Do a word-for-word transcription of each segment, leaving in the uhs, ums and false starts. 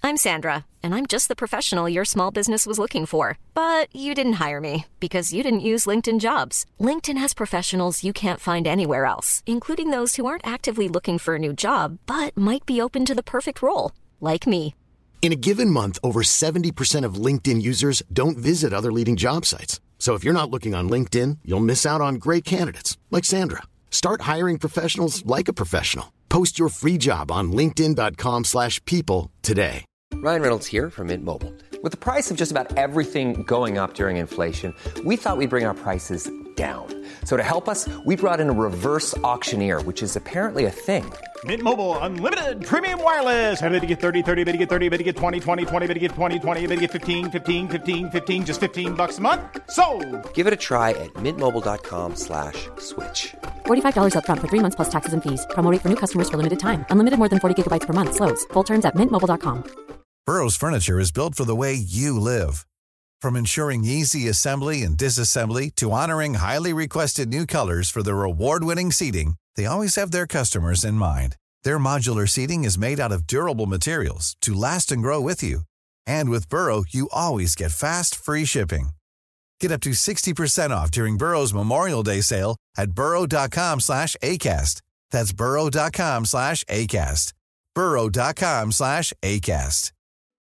I'm Sandra, and I'm just the professional your small business was looking for. But you didn't hire me because you didn't use LinkedIn Jobs. LinkedIn has professionals you can't find anywhere else, including those who aren't actively looking for a new job, but might be open to the perfect role, like me. In a given month, over seventy percent of LinkedIn users don't visit other leading job sites. So if you're not looking on LinkedIn, you'll miss out on great candidates like Sandra. Start hiring professionals like a professional. Post your free job on linkedin dot com slash people today. Ryan Reynolds here from Mint Mobile. With the price of just about everything going up during inflation, we thought we'd bring our prices down. So to help us, we brought in a reverse auctioneer, which is apparently a thing. Mint Mobile Unlimited Premium Wireless. How to get thirty, thirty, how to get thirty, how to get twenty, twenty, twenty, how to get twenty, twenty, how to get fifteen, fifteen, fifteen, fifteen, just fifteen bucks a month? Sold! Give it a try at mintmobile.com slash switch. forty-five dollars up front for three months plus taxes and fees. Promo rate for new customers for limited time. Unlimited more than forty gigabytes per month. Slows full terms at mint mobile dot com. Burrow's furniture is built for the way you live. From ensuring easy assembly and disassembly to honoring highly requested new colors for their award-winning seating, they always have their customers in mind. Their modular seating is made out of durable materials to last and grow with you. And with Burrow, you always get fast, free shipping. Get up to sixty percent off during Burrow's Memorial Day sale at burrow.com slash ACAST. That's burrow.com slash ACAST. burrow.com slash ACAST.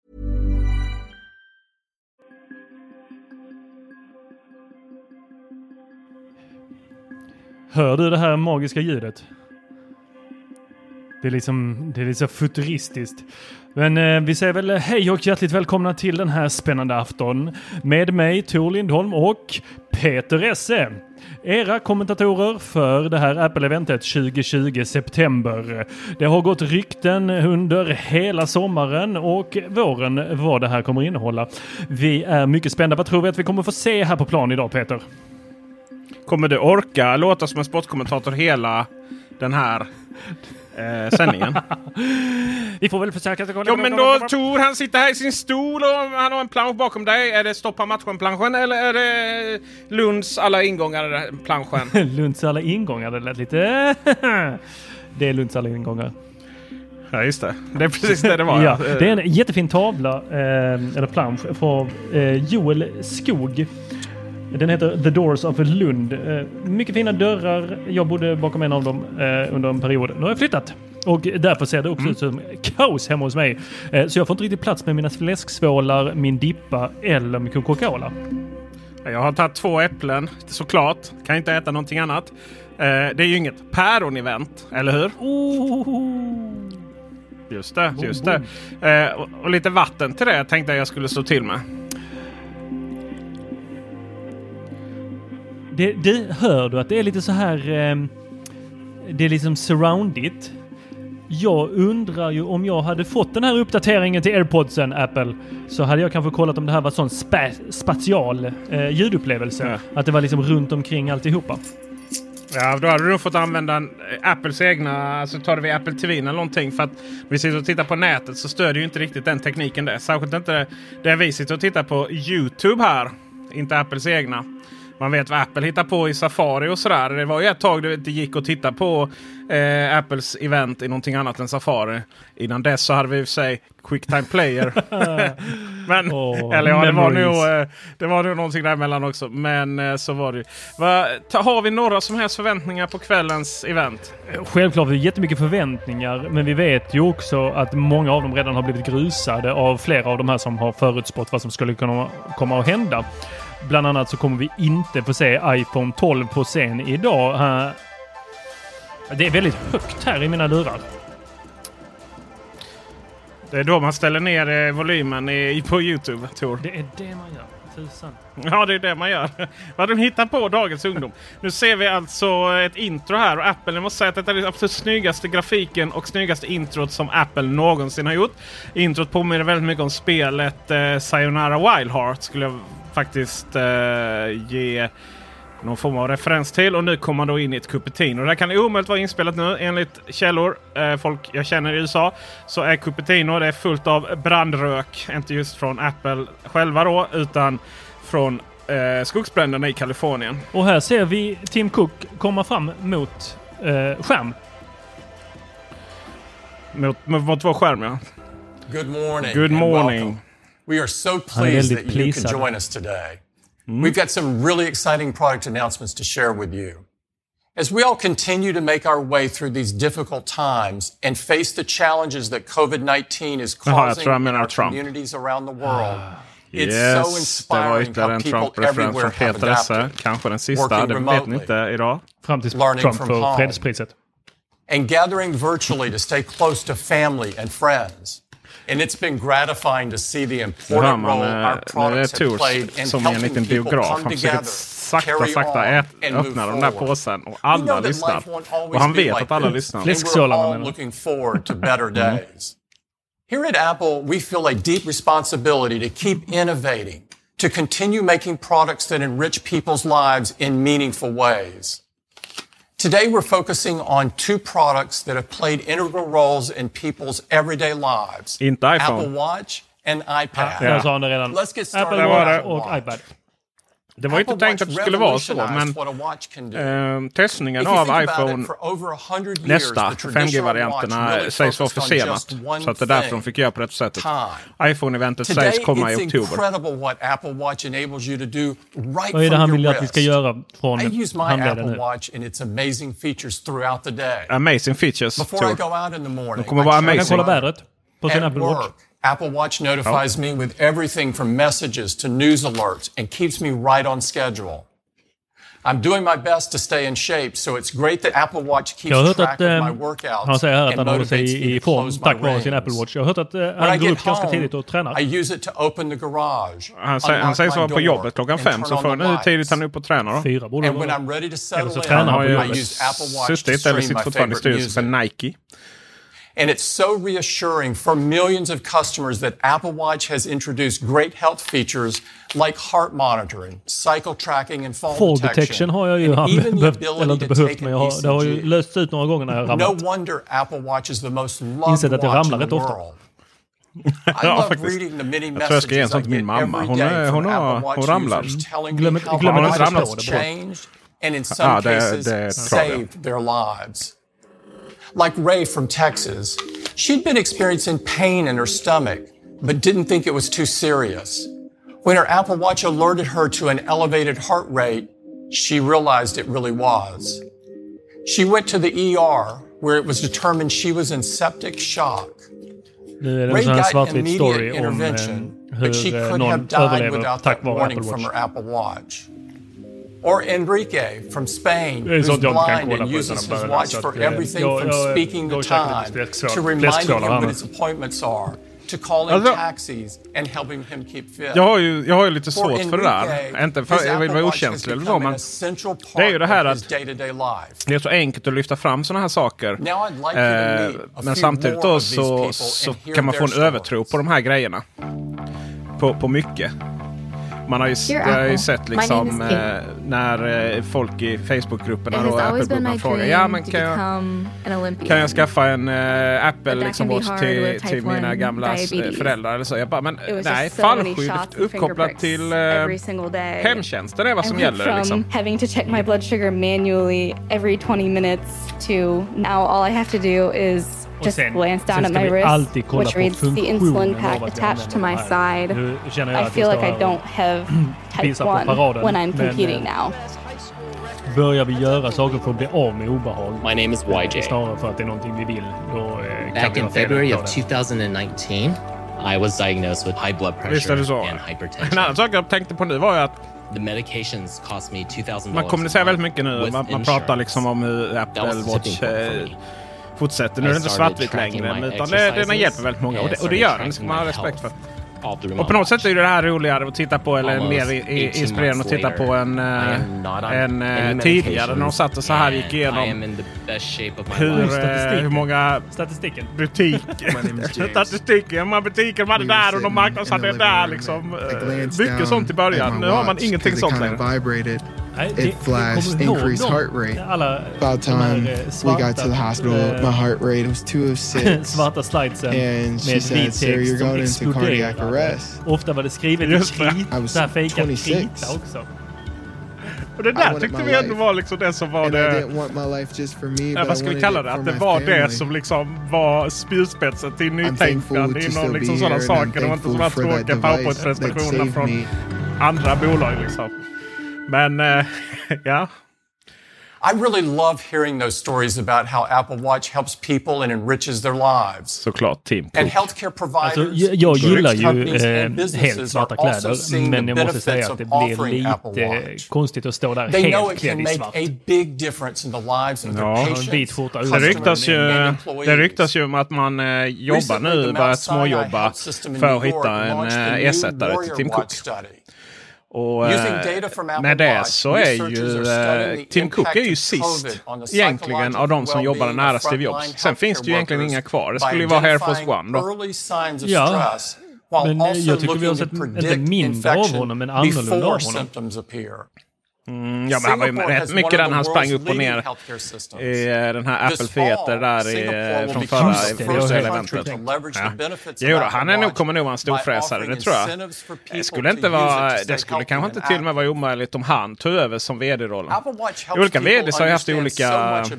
Hör du det här magiska ljudet? Det är liksom, det är liksom futuristiskt. Men eh, vi säger väl hej och hjärtligt välkomna till den här spännande afton. Med mig Tor Lindholm och Peter Esse. Era kommentatorer för det här Apple-eventet tjugo tjugo september. Det har gått rykten under hela sommaren och våren vad det här kommer innehålla. Vi är mycket spända. Vad tror vi att vi kommer få se här på plan idag, Peter? Kommer du orka låta som en sportkommentator hela den här eh, sändningen? Vi får väl försöka. Ja, men då Tor, han sitter här i sin stol och han har en plansch bakom dig. Är det stoppa matchen-planschen eller är det Lunds alla ingångar planschen? Lunds alla ingångar, det lät lite... Det är Lunds alla ingångar. Ja, just det. Det är precis det det var. Ja, det är en jättefin tavla, eh, eller plansch, från eh, Joel Skog. Den heter The Doors of Lund. Eh, mycket fina dörrar. Jag bodde bakom en av dem eh, under en period. Nu har jag flyttat. Och därför ser det också mm. ut som kaos hemma hos mig. Eh, så jag får inte riktigt plats med mina fläsksvålar, min dippa eller min Coca-Cola. Jag har tagit två äpplen, såklart. Kan inte äta någonting annat. Eh, det är ju inget päron-event, eller hur? Oh. Just det, just det. Eh, och, och lite vatten till det tänkte jag jag skulle stå till med. Det, det hör du att det är lite så här eh, det är liksom surroundigt. Jag undrar ju om jag hade fått den här uppdateringen till AirPodsen, Apple, så hade jag kanske kollat om det här var sån spa- spatial eh, ljudupplevelse. Ja. Att det var liksom runt omkring alltihopa. Ja, då hade du fått använda en, Apples egna, alltså tar vi Apple T V eller någonting, för att vi sitter och tittar på nätet så stödjer ju inte riktigt den tekniken där. Särskilt inte det, det vi sitter och tittar på YouTube här, inte Apples egna. Man vet vad Apple hittar på i Safari och sådär. Det var ju ett tag det inte gick att titta på eh, Apples event i någonting annat än Safari. Innan dess så hade vi för sig QuickTime Player. Men, oh, eller ja, det var, nog, eh, det var nog någonting däremellan också. Men eh, så var det ju. Va, ta, har vi några som helst förväntningar på kvällens event? Självklart har vi jättemycket förväntningar. Men vi vet ju också att många av dem redan har blivit grusade av flera av de här som har förutspått vad som skulle kunna komma att hända. Bland annat så kommer vi inte få se iPhone tolv på scen idag. Det är väldigt högt här i mina lurar. Det är då man ställer ner volymen i, på YouTube, Tor. Det är det man gör. Tusan. Ja, det är det man gör. Vad de hittar på dagens ungdom. Nu ser vi alltså ett intro här. Och Apple, jag måste säga att det är den absolut snyggaste grafiken och snyggaste introt som Apple någonsin har gjort. Introt påminner väldigt mycket om spelet eh, Sayonara Wild Heart, skulle jag faktiskt eh, ge någon form av referens till. Och nu kommer man då in i ett Cupertino. Det här kan omöjligt vara inspelat nu enligt källor. Eh, folk jag känner i U S A. Så är Cupertino, det är fullt av brandrök. Inte just från Apple själva då, utan från eh, skogsbränderna i Kalifornien. Och här ser vi Tim Cook komma fram mot eh, skärm. Mot, mot, mot vår skärm, ja. Good morning. Good morning. Welcome. We are so pleased that you can join us today. Mm. We've got some really exciting product announcements to share with you. As we all continue to make our way through these difficult times and face the challenges that covid nineteen is causing in our communities around the world, it's yes, so inspiring how people everywhere have adapted, kanske den sista, det vet ni inte idag. Fram till Trump för fredspriset. And gathering virtually to stay close to family and friends. And it's been gratifying to see the important role our products have played in helping people come together, sakta, sakta ät, öppna de där påsen och alla lyssnar. Och han vet att alla lyssnar. We're all looking forward to better days. Here at Apple, we feel a deep responsibility to keep innovating, to continue making products that enrich people's lives in meaningful ways. Today, we're focusing on two products that have played integral roles in people's everyday lives. Inte iPhone. Apple Watch and iPad. Ja, jag sa det redan. Let's get started Apple Watch och iPad. Det var inte tänkt att det skulle vara så, men eh, testningen av iPhone nästa fem G-varianterna sägs vara försenat. Så att det är därför de fick göra på det sättet. iPhone-eventet sägs komma i oktober. Vad är det han vill att vi ska göra från handleden nu? Amazing features, tror de kommer vara amazing. Jag kan kolla vädret på sin Apple Watch. Apple Watch notifies oh. me with everything from messages to news alerts and keeps me right on schedule. I'm doing my best to stay in shape, so it's great that Apple Watch keeps track att, of my workouts. Han säger här att han håller sig i form tack vare sin Apple Watch. Jag har hört att uh, han går upp ganska tidigt och tränar. I use it to open the garage. Han säger, han säger så på jobbet klockan fem, så för nu tidigt han upp och tränar då. Fyra borde and when I'm ready to settle in, han har I use Apple Watch to stream my favorite music. För Nike. And it's so reassuring for millions of customers that Apple Watch has introduced great health features like heart monitoring, cycle tracking and fall, fall detection. detection har jag ju behövt, eller inte behövt, men jag har, det har ju löst ut några gånger när jag har ramlat. No wonder Apple Watch is the most loved att jag ramlar rätt ofta. I love reading the many messages I get every day from Apple Watch users telling me how their lives have changed and in some cases saved their lives. Like Ray from Texas, she'd been experiencing pain in her stomach, but didn't think it was too serious. When her Apple Watch alerted her to an elevated heart rate, she realized it really was. She went to the E R, where it was determined she was in septic shock. Ray got immediate intervention, but she could have died without that warning from her Apple Watch. Or Enrique from Spain, who's blind and uses his watch for everything from speaking the time to reminding him when his appointments are, to calling taxis and helping him keep fit. Jag har ju, jag har ju lite svårt för det där. Inte för jag vill vara okänslig eller så, men det är ju det här att det är så enkelt att lyfta fram såna här saker. Eh, men samtidigt då så, så kan man få en övertro på de här grejerna. På, på mycket. Man har ju, jag har ju sett liksom eh, när eh, folk i Facebookgrupperna och Apple-grupperna frågar, ja men kan jag, kan jag skaffa en eh, Apple liksom Watch till, till mina gamla föräldrar eller så. Jag bara, men nej, fallskyddet uppkopplat till eh, hemtjänsten är vad som gäller liksom. Having to check my blood sugar manually every twenty minutes to now all I have to do is just sen, glance down at my wrist, which reads the insulin pack attached to my side. I feel like I don't have type one when I'm competing now. Börjar vi göra saker för att bli av med obehag? My name is Y J. Snarare för att det är någonting vi vill. Då, eh, Back in February of twenty nineteen, I was diagnosed with high blood pressure and hypertension. En annan sak jag tänkte på nu var ju att the medications cost me two thousand dollars. Man kommunicerar väldigt mycket nu. Man, man pratar liksom om hur Apple Watch fortsätter. Nu är det inte svartvitt längre, utan det, den hjälper väldigt många. Och det, och det gör den, det ska man ha respekt för. Och på något sätt är det här roligare att titta på, eller mer i, i, inspirerande att titta på en, en, en tidigare när de satt och så här gick igenom hur, hur många statistiken butiker statistiken, hur många butiker de hade där och de marknadsförde där liksom. Mycket sånt i början. Nu har man ingenting sånt längre. It flashed increased heart rate. About time we got to the hospital, my heart rate was two oh six. Svarta slidesen and she said, "Sir, you're going into cardiac arrest." Ofta var det skrivet i krit, så här fejkat krita också. Och det där tyckte vi ändå var liksom det som var det... Ja, vad ska vi kalla det? Att det var det som liksom var spjutspetsen till nytänkande inom liksom sådana saker. Det var inte sådana tråkiga PowerPoint-prestationerna från andra bolag liksom. Men, uh, ja... I really love hearing those stories about how Apple Watch helps people and enriches their lives. Såklart, Tim Cook. And healthcare providers, alltså, jag, jag gillar ju eh, helt svarta kläder, men jag måste säga att det blir lite konstigt att stå där They helt klädd i svart. A big difference in the lives of ja, their patients, vit skjorta. Det ryktas, ju, det ryktas ju om att man eh, jobbar nu, börjat småjobba för att hitta en eh, ersättare till Tim Cook. Och eh, med det så är ju eh, Tim Cook är ju sist egentligen av de som jobbar nära Steve Jobs. Sen finns det ju egentligen inga kvar. Det skulle ju vara Air Force One då. Ja, men jag tycker vi har sett inte mindre av honom men annorlunda av honom. Mm, ja, men han var ju rätt mycket den han sprang upp och ner i den här Apple Theater där i, från förra, förra eventet. Ja. Jo, han är nog, kommer nog vara en storfräsare, det tror jag. Det skulle inte vara, det skulle kanske inte till och med vara omöjligt om han tog över som vd-rollen. Olika vd har ju haft olika,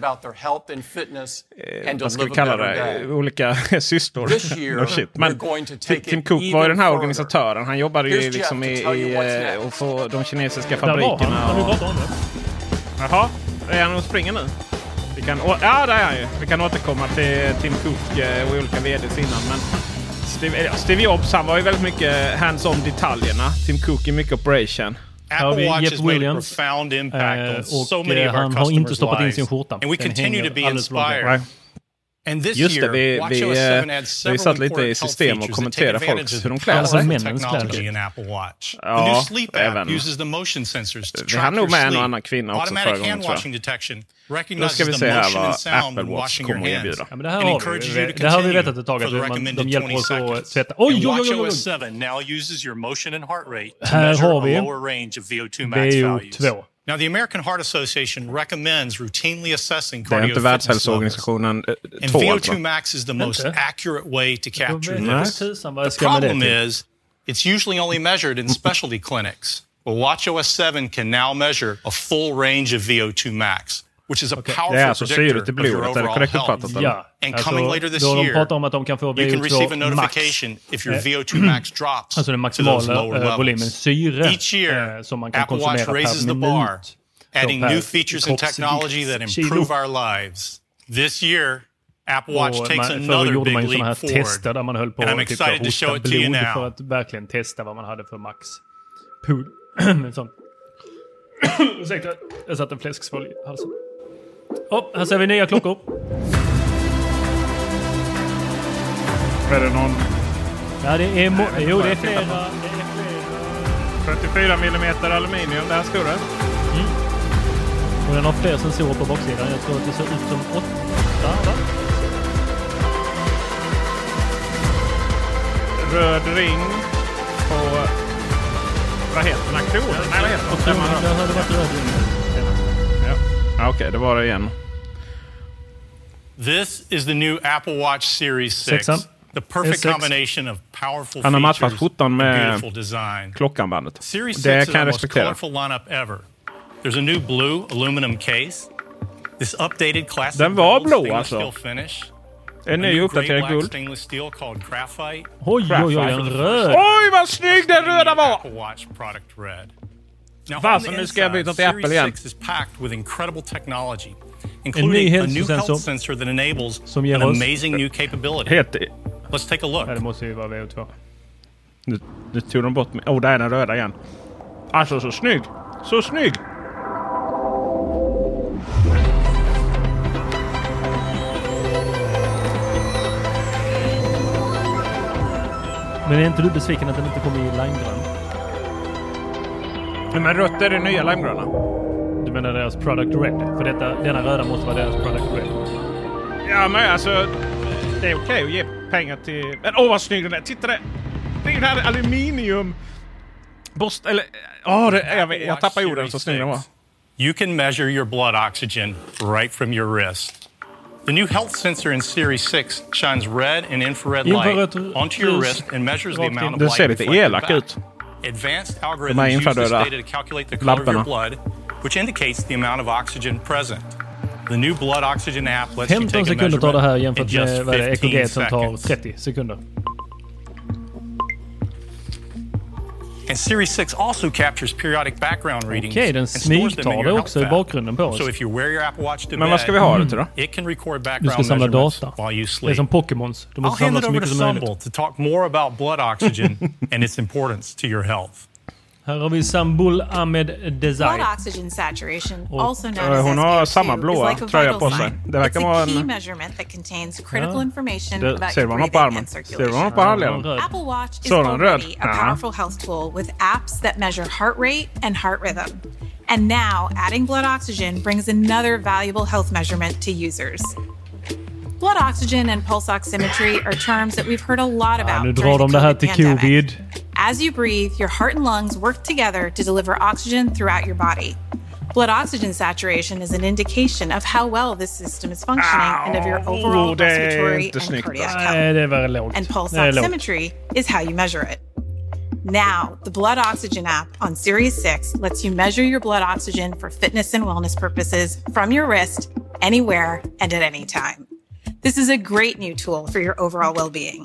eh, vad ska vi kalla det, olika systor. No shit. Men Tim Cook var ju den här organisatören. Han jobbade ju liksom i, i och få de kinesiska fabrikerna. Jaha, är han och springer nu? Vi kan, å, ja, där är han ju. Vi kan återkomma till Tim Cook och olika vd:s innan. Men Steve, ja, Steve Jobs, han var ju väldigt mycket hands-on detaljerna. Tim Cook är mycket operation. Apple Watch Jeff Williams eh, och so many of han har inte stoppat in sin skjorta. And we continue to be inspired. Right. And this Just det, vi, vi, vi, vi satt lite i system och kommenterade folk hur de klär sig. Ja, även. Vi har nog med en och annan kvinna också förra gången, tror jag. Nu ska vi se här vad Apple Watch kommer att erbjuda. Ja, men det här har vi, det har vi vetat ett tag att man, de hjälper oss att tvätta. Oj, oj, oj, oj. Här har vi V O två. Now, the American Heart Association recommends routinely assessing cardio fitness levels. And V O two max is the most accurate way to capture this. The problem is, it's usually only measured in specialty clinics. Well, WatchOS seven can now measure a full range of V O two max, which is a okay. powerful predictor of your overall health. Ja. And alltså, coming later this de year, om att de kan få you can receive a notification max. If your V O two max drops alltså den maximala volymen syre each year, eh, som man kan Apple Watch raises the bar, adding new features and technology that improve our lives. This year, Apple Watch takes man, another big leap forward. Där man höll på and I'm excited to show it to you now. För att verkligen testa vad man hade för max. Pool. Sånt. Ursäkta, jag satt en fläsksvål i halsen. Oh, här ser vi nya klockor. Är det någon? Ja, det är mo- jo, det är flera. Det är flera. fyrtiofyra millimeter aluminium, det här står det. Mm. Och den har fler sensorer på baksidan. Jag tror att det ser ut som åtta, va? Röd ring på... Vad heter den här kronen? Nej, vad heter den? Det hade varit röd ring. Ja, ja okej, okay, det var det igen. This is the new Apple Watch Series six. Sexan. The perfect combination of powerful Han har matchat features med and beautiful design. Klockanbandet. Series det six kan jag is the most respektera. colorful lineup ever. There's a new blue aluminum case. This updated classic Den var blå stainless alltså. steel finish. En ny uppdaterad guld. Stainless steel called graphite. Oj, oj, oj, en röd. Oj, vad snygg den röda var! Apple Watch product red. Now, Varför nu ska jag byta till Apple igen? Series six is packed with incredible technology, including a new health sensor that enables an amazing new capability. Let's take a look. Det måste ju vara V O två. Nu, nu tog de bort mig. Åh, oh, där är den röda igen. Alltså, så snygg. Så snygg. Men är inte du besviken att den inte kommer i limegrön? Men rött är det nya limegröna. Du menar deras product red? För detta, denna röda måste vara deras product red. Ja, men alltså... Det är okej okay att ge pengar till... Men åh, vad snygg den är. Titta det. Det är den här aluminium... Bost... Eller... Åh, det, jag, jag tappar orden så snygg den var. You can measure your blood oxygen right from your wrist. The new health sensor in Series six shines red and infrared light onto your wrist and measures the amount of light. Det ser lite elak ut. Advanced algorithms use this data to calculate the color of your blood which indicates the amount of oxygen present. The new blood oxygen app lets you femton take a sekunder tar det här jämfört in just med vad det är, E K G som tar seconds. trettio sekunder. And Series six also captures periodic background readings. Okej, den and stores them in smygtar your det health också i app. bakgrunden på oss. So if you wear your Apple Watch to Men vad ska vi ha det till då? it can record Du background ska samla measurements data. while you Det är sleep. som Pokémons. Du I'll måste hand samla it så over to mycket som möjligt. Sambal to talk more about blood oxygen and its importance to your health. Här har vi Sambul Ahmed Desai. Blood oxygen saturation, Och, also known eh, as hon har S P O samma two, blåa is like a tröja vital på sig. sign. Det verkar It's vara a key en- measurement that contains critical Ja. information Det, about ser du your vad hon har på breathing armen? and Ser du circulation. vad hon har på handleden? Röd. Apple Watch is Så den röd? already a Ja. powerful health tool with apps that measure heart rate and heart rhythm. And now, adding blood oxygen brings another valuable health measurement to users. Blood oxygen and pulse oximetry are terms that we've heard a lot Ja, about nu during drar de the det här COVID till pandemic. covid. As you breathe, your heart and lungs work together to deliver oxygen throughout your body. Blood oxygen saturation is an indication of how well this system is functioning and of your overall Oh, det är respiratory inte and snyggt. cardiac Nej, health. det är väldigt lågt. And pulse Det är lågt. oximetry is how you measure it. Now, the Blood Oxygen app on Series six lets you measure your blood oxygen for fitness and wellness purposes from your wrist, anywhere, and at any time. This is a great new tool for your overall well-being.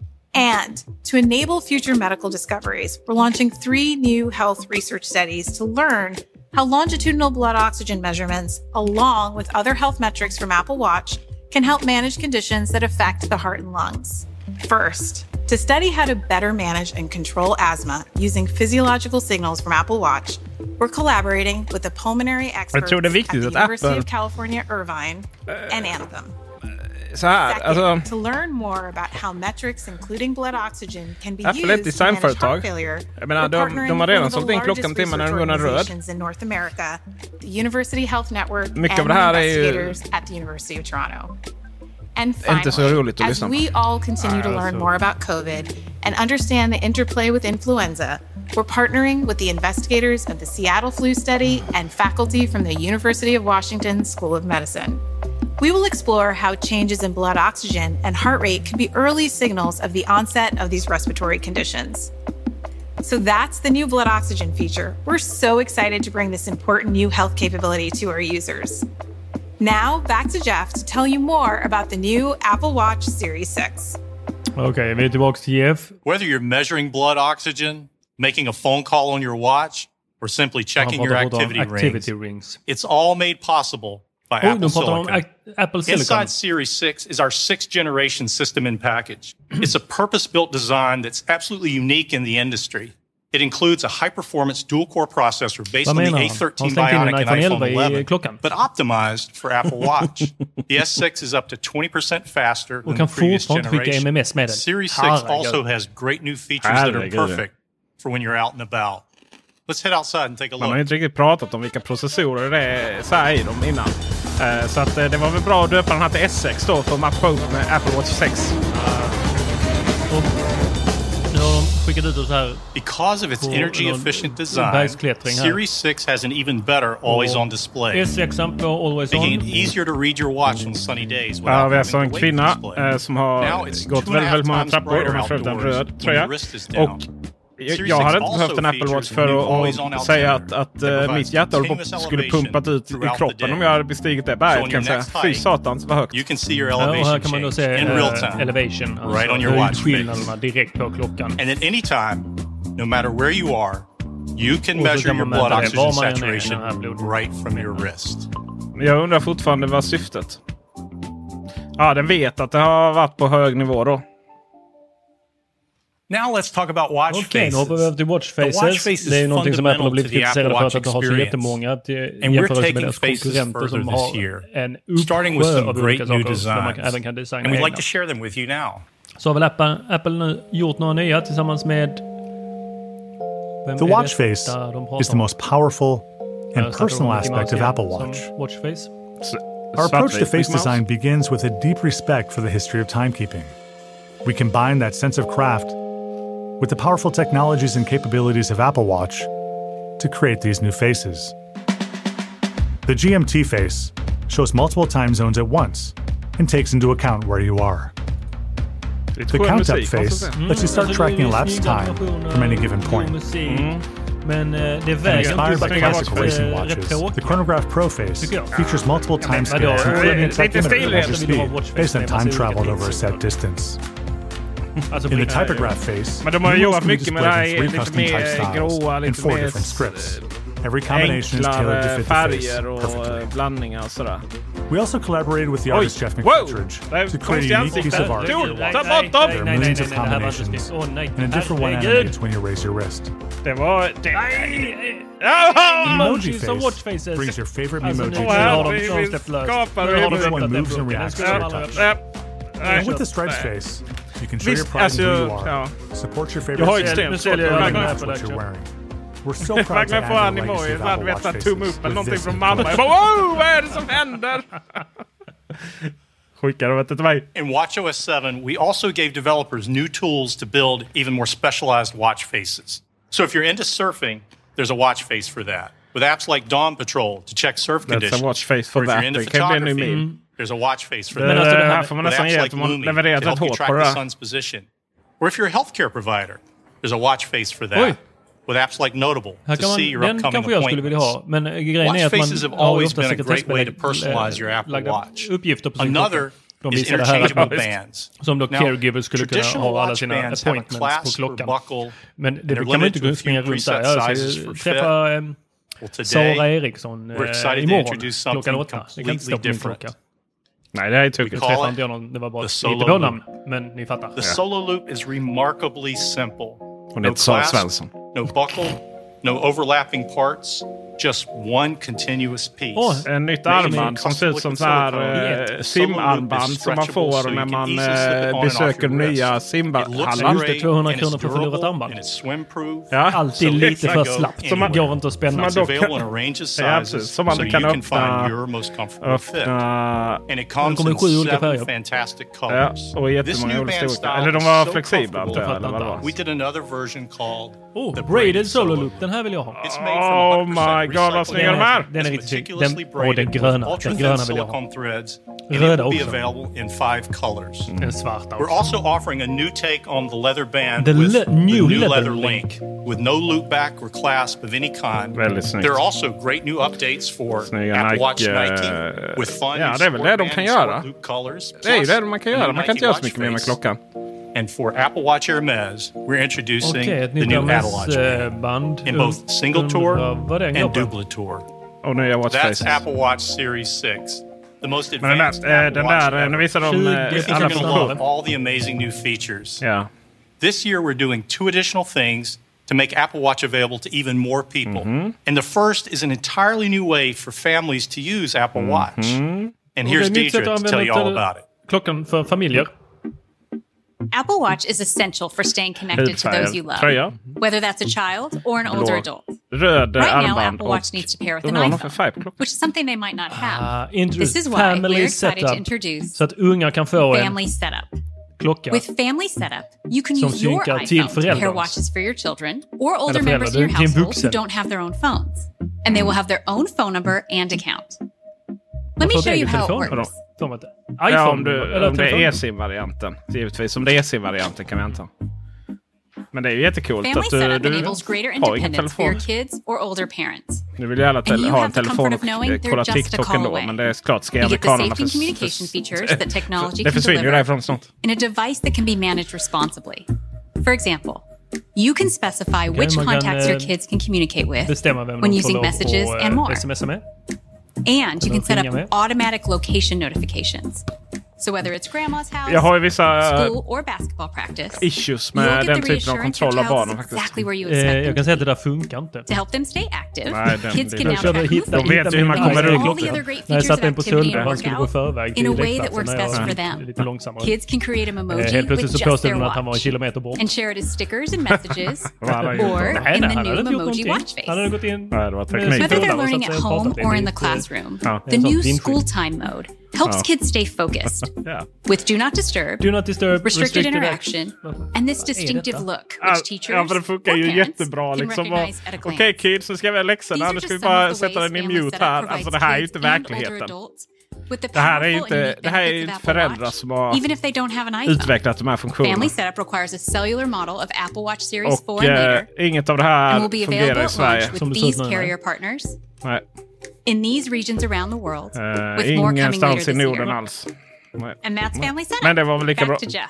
And to enable future medical discoveries, we're launching three new health research studies to learn how longitudinal blood oxygen measurements, along with other health metrics from Apple Watch, can help manage conditions that affect the heart and lungs. First, to study how to better manage and control asthma using physiological signals from Apple Watch, we're collaborating with the pulmonary experts tror det är at viktigt the att University Apple- of California, Irvine, and Anthem. Så här, Second, alltså, to learn more about how metrics including blood oxygen can be Apple är ett used to manage designföretag. heart failure. Jag menar, we're de- partnering de har with redan one of sålt the in largest klockan till mig när research den går röd. organizations in North America, the University Health Network, Mycket av and det här the är ju investigators at the University of Toronto. And inte så roligt att finally, as lyssna på. we all continue to Nej, learn alltså. more about COVID and understand the interplay with influenza, we're partnering with the investigators of the Seattle Flu Study and faculty from the University of Washington School of Medicine. We will explore how changes in blood oxygen and heart rate can be early signals of the onset of these respiratory conditions. So that's the new blood oxygen feature. We're so excited to bring this important new health capability to our users. Now, back to Jeff to tell you more about the new Apple Watch Series six. Okej, okay, vi är tillbaka till Jeff. Whether you're measuring blood oxygen, making a phone call on your watch, or simply checking Han your pratar om activity, activity rings, rings. it's all made possible by Oj, Apple de pratar om Silicon. ac- Apple Silicon. Inside Series six is our sixth generation system in package. It's a purpose-built design that's absolutely unique in the industry. It includes a high-performance dual-core processor based Vad on the menar A han? thirteen Han slängde in en Bionic and iPhone iPhone elva i eleven, klockan. but optimized for Apple Watch. The S six is up to twenty percent faster Och than kan the previous fortfarande skicka generation. M M S med den. Series six Herregud. also has great new features that are Herregud. perfect for when you're out and about. Let's head outside and take a man har ju look. inte riktigt pratat om vilka processorer det är så här i dem innan. Eh, så att, eh, det var väl bra att döpa den här till S sex då för att matcha upp med Apple Watch sex. Och nu har de skickat ut oss här. Because of its på energy någon efficient design, bergsklättring här. Series six has an even better always on display, S sex på Always making On. it easier to read your watch on sunny days Ja, without vi har alltså having en to wait kvinna for display. eh, som har Now it's gått two and a väldigt, half väldigt många times trappor och brighter har förut en outdoors röd when tröja. your wrist is down. Och jag, Series jag hade six inte behövt en also Apple Watch features för a new att, always-on att säga altimeter att, att that eh, provides mitt hjärta höll på continuous skulle elevation pumpat ut i throughout the kroppen day. om jag hade bestigit det So berget on kan your jag next säga. Fy hike, satans vad högt. You can see your Ja, och här elevation kan man då change se in real uh, time, elevation. Alltså right on your watch face. höjdskillnaderna direkt på klockan. And at any time, no matter where you are, you can Och så measure kan your man blood mäta det oxygen var man än är i den här saturation blodet. right from your wrist. Men jag undrar fortfarande vad syftet. Ja, den vet att det har varit på hög nivå då. Now let's talk about watch Okej, okay, nu faces. hoppar vi över till watch The watch faces. face is Det är någonting som Apple har blivit fundamental to the kritiserade Apple för att Watch inte ha så experience. jättemånga till And we're jämförelse med taking deras faces konkurrenter further som this har year, en starting with uppsjö some av great olika new saker som man designs. även kan designa And we'd egna. like to share them with you now. Så har väl Apple, Apple nu gjort några nya tillsammans med... Vem The är watch detta face de pratar is the om? most powerful Jag and snackar om personal Mickey aspect Mouse of igen, Apple som Watch. watch face. Our approach to Svartvit face Mickey Mouse. design begins with a deep respect for the history of timekeeping. We combine that sense of craft with the powerful technologies and capabilities of Apple Watch to create these new faces. The G M T face shows multiple time zones at once and takes into account where you are. The count-up face lets you start tracking elapsed time from any given point. Men uh, det väger inspired by classical racing watches, the Chronograph Proface features multiple time scales including a tachymeter measure speed based on time traveled over a set distance. In the typograph face, men de har jobbat mycket med det här three custom type styles in four different strips. Every combination is tailored to fit the face perfectly. Blandningar och sådär. We also collaborated with the artist Jeff McKittridge to create a unique piece of art. There are millions of combinations, and a different one animates when you raise your wrist. Det var... Det... Emoji Face brings your favorite emoji to this one moves and reacts to your touch. And with the Stripes face, you can show your pride in who you are, support your favorite style, and match what you're wearing. We're so proud to add the legacy of Apple Watch faces with this mamma. Wow, vad är det som händer? In watchOS seven, we also gave developers new tools to build even more specialized watch faces. So if you're into surfing, there's a watch face for that. With apps like Dawn Patrol to check surf That's conditions. A watch face for or if that. you're into photography, mm. there's a watch face for det, that. Det här får man nästan ge att man levererar ett hårt på det. Sun's position. Or if you're a healthcare provider, there's a watch face for that. Oj. With apps like Notable här to see your upcoming kanske jag skulle vilja ha, men grejen watch är att man faces have always been a great way to personalize your Apple Watch. Uppgifter på sin Another de is interchangeable bands. Som då caregivers skulle kunna ha alla sina appointments på klockan. Men det kan man inte springa runt där. Jag ska träffa um, Sara Eriksson uh, imorgon klockan åtta. Det kan inte stå på min klocka. Nej, det är tokigt. Det träffade inte jag någon, det var bara ett depånamn. Men ni fattar. The Solo Loop is remarkably simple. Och no clasp, no buckle, no overlapping parts, just one continuous piece. Oh, en nytt armband som ser ut som så här uh, simarmband som man får när man uh, besöker nya simhallar. Just det, tvåhundra kronor för förlorat armband. Ja, alltid lite för slappt. Som man går inte att spänna. Som man, ja, som man kan öppna. öppna and it comes in seven fantastic colors. Ja, och jättemånga olika storlekar. Eller de var flexibla. We did another version called oh, the Braided Solo Loop. Den här vill jag ha. Oh my god, vad snygga de här! Den är riktigt snygg. Och den gröna. Den gröna vill jag ha. Röda också. In five colors. Mm. En svarta också. We're also offering a new take on the leather band the with le- new, the new leather, leather link. link with no loop back or clasp of any kind. There are also great new updates for snygga Apple Nike, Watch Nike with fun ja, det är väl det de kan göra. Loop colors. Det är ju det man kan göra. Man kan inte göra så mycket mer med klockan. And for Apple Watch Hermes, we're introducing okay, the new Atalogy band in both single tour and duple tour. Och nya watch That's faces. Apple Watch Series six. The most advanced Men den där, den där nu visar de alla funktioner. All the amazing new features. Yeah. This year we're doing two additional things to make Apple Watch available to even more people. Mm-hmm. And the first is an entirely new way for families to use Apple Watch. Mm-hmm. And here's Deidre to tell you all about it. Klockan för familjer. Apple Watch is essential for staying connected to those you love, whether that's a child or an older adult. Röd right now, Apple Watch needs to pair with an iPhone, which is something they might not have. Uh, this is why we're excited to introduce så att unga kan få Family Setup. Klocka. With Family Setup, you can use your iPhone to pair watches for your children or older members in your household who don't have their own phones. And they will have their own phone number and account. Let me show you how it works. Ja, om, du, om det är eSIM-varianten. Givetvis, om det är eSIM-varianten kan vi anta. Men det är ju jättekult Family att du, setup du enables greater independence for your kids or older parents. Nu vill jag alla te- ha en telefon och kolla TikTok ändå, men det är klart ska amerikanerna för, för, det försvinner ju därifrån snart. In a device that can be managed responsibly. For example, you can specify okay, which contacts your kids can communicate with when using messages på, and more. S M S med. And you can set up automatic location notifications. So whether it's grandma's house, jag har ju vissa school or basketball practice, issues med den typen av kontroll av barnen faktiskt. Exactly where you expect eh, jag kan säga att det där funkar inte. To help them stay active, Nej, den, kids det, can now track movement. De vet ju hur man kommer runt. All the other great features of activity and workout in a way that works best for them. Kids can create a emoji eh, with just their att han var en kilometer bort. And share it as stickers and messages or in the new emoji watch face. Whether they're learning at home or in the classroom, the new school time mode helps oh. kids stay focused. Yeah. With Do Not Disturb, Do not disturb restricted, restricted interaction, and this distinctive look, which teachers ja, det funkar ju jättebra, liksom. Okej okay, kids, så ska vi ha läxorna. Nu ska vi bara sätta den i mute här. Alltså det här är ju inte verkligheten. Det här är ju inte, det här är ju föräldrar som har even if they don't have an iPhone. utvecklat de här funktionerna. Family setup requires a cellular model of Apple Watch Series och, four and later. Och inget av det här fungerar i Sverige. With these carrier partners. Nej. In these regions around the world. Uh, with more coming later i Norden year. alls. Nej. And that's family setup. Men det var väl lika Back bra. to Jeff.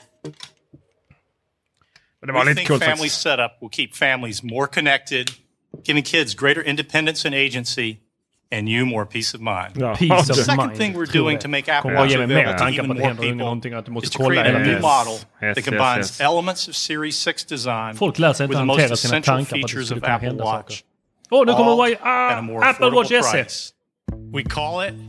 Det var we lite think coolt family setup will keep families more connected, giving kids greater independence and agency, and you more peace of mind. Ja. Peace the of second mind, thing we're doing to make Apple Watch available to even more people is to create a new model yes, that combines yes, yes. elements of Series six design Folk lär sig with inte the most hantera sina essential tankar på att det features skulle of kunna Apple hända Watch. saker. Åh, nu kommer all ah, at a more Apple Watch S E. price. We call it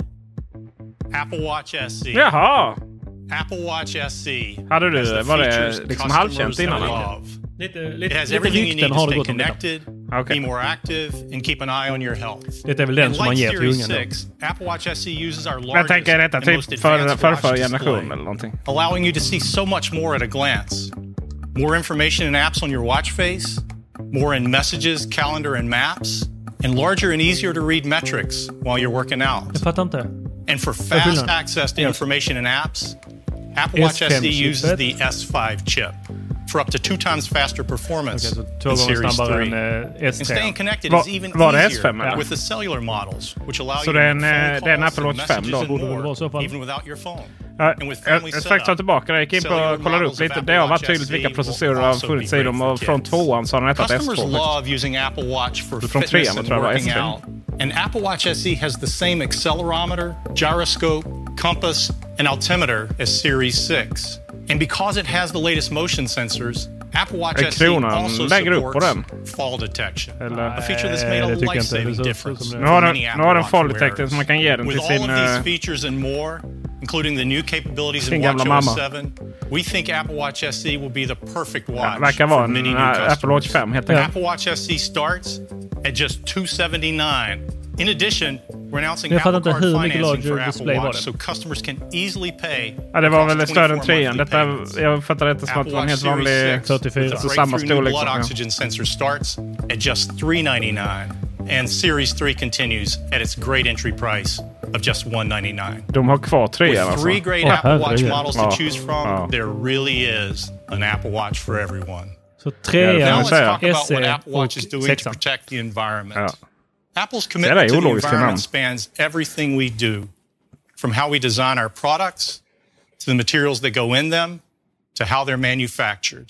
Apple Watch S E. Jaha. Apple Watch S E. Hade du, var det liksom halvkänt innan? Lite, It lite, has lite everything you need rykten har to det stay gått om detta. connected, Okay. be more active, and keep an eye on your health. Det är väl den And som man like ger till Series ungen. six, Apple Watch S E uses our Jag largest tänker detta and typ most för, advanced för, watch för display, generation eller någonting. allowing you to see so much more at a glance. More information and apps on your watch face, more in messages, calendar, and maps, and larger and easier to read metrics while you're working out. Jag fattar inte. And for fast access to information and apps, Apple Watch S E uses the S five chip for up to two times faster performance okay, than Series three. Än, uh, and staying connected Va, is even var easier S fem, with the cellular models, which allow så you to det är en, make phone det är en calls Apple and Watch fem messages då? and more, even without your phone. Ja, and with jag family jag ska ta setup, tillbaka det. Jag gick in och kollade upp lite. Det har varit tydligt vilka processorer har funnits i dem. Och från tvåan så har den hetat S Customers två. love using Apple Watch for Från fitness trean and tror jag var S working fem. out. And Apple Watch S E has the same accelerometer, gyroscope, compass, and altimeter as Series six. And because it has the latest motion sensors, Apple Watch S E also supports fall detection. Eller? A feature that's made a life-saving difference. Nu har den, nu har den fall detector som man kan ge den till With sin... all of these features and more, including the new capabilities in gamla WatchOS seven, we think Apple Watch S E will be the perfect watch verkar vara for many en new customers. Apple Watch fem helt enkelt. Apple Watch S E starts at just two seventy-nine. In addition, we're announcing Apple Card financing for Apple Watch so customers can easily pay. Ja, det var väl större än trean. Detta, jag fattar inte som att det var en helt vanlig fyrtiofyra. Så samma storlek. Blood oxygen sensor starts at just three ninety-nine. And Series three continues at its great entry price of just one ninety-nine. De har kvar trean alltså. With three great oh, Apple Watch models ja. to choose from, ja. there really is an Apple Watch for everyone. Så trean, Now let's talk about S E what Apple Watch is doing sexan. to protect the environment. Ja. Apple's commitment to the environment spans everything we do, from how we design our products, to the materials that go in them, to how they're manufactured.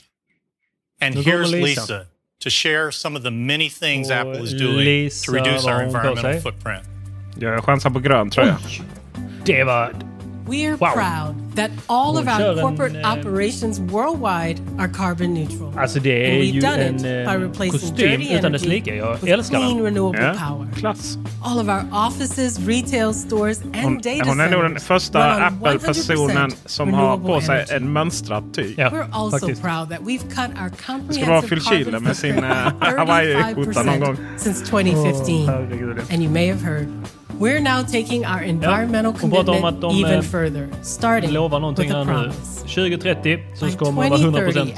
And here's Lisa to share some of the many things Apple is doing to reduce our environmental footprint. Jag chansar på grön, tror jag. Det var... We're wow. proud that all of our corporate en, operations worldwide are carbon neutral. Alltså det är ju en kostym utan dess like. Jag älskar den. Clean, renewable ja. power. Klass. All of our offices, retail stores and hon, data hon är nog den första Apple-personen som har på sig energy. en mönstrad tyg. Ja, We're also faktiskt. proud that we've cut our comprehensive vara fyllkilda med sin Hawaii-skjorta någon gång. Since twenty fifteen. Oh, and you may have heard. We're now taking our environmental ja, commitment de, even further, starting with a promise. tjugo trettio så ska man vara hundra procent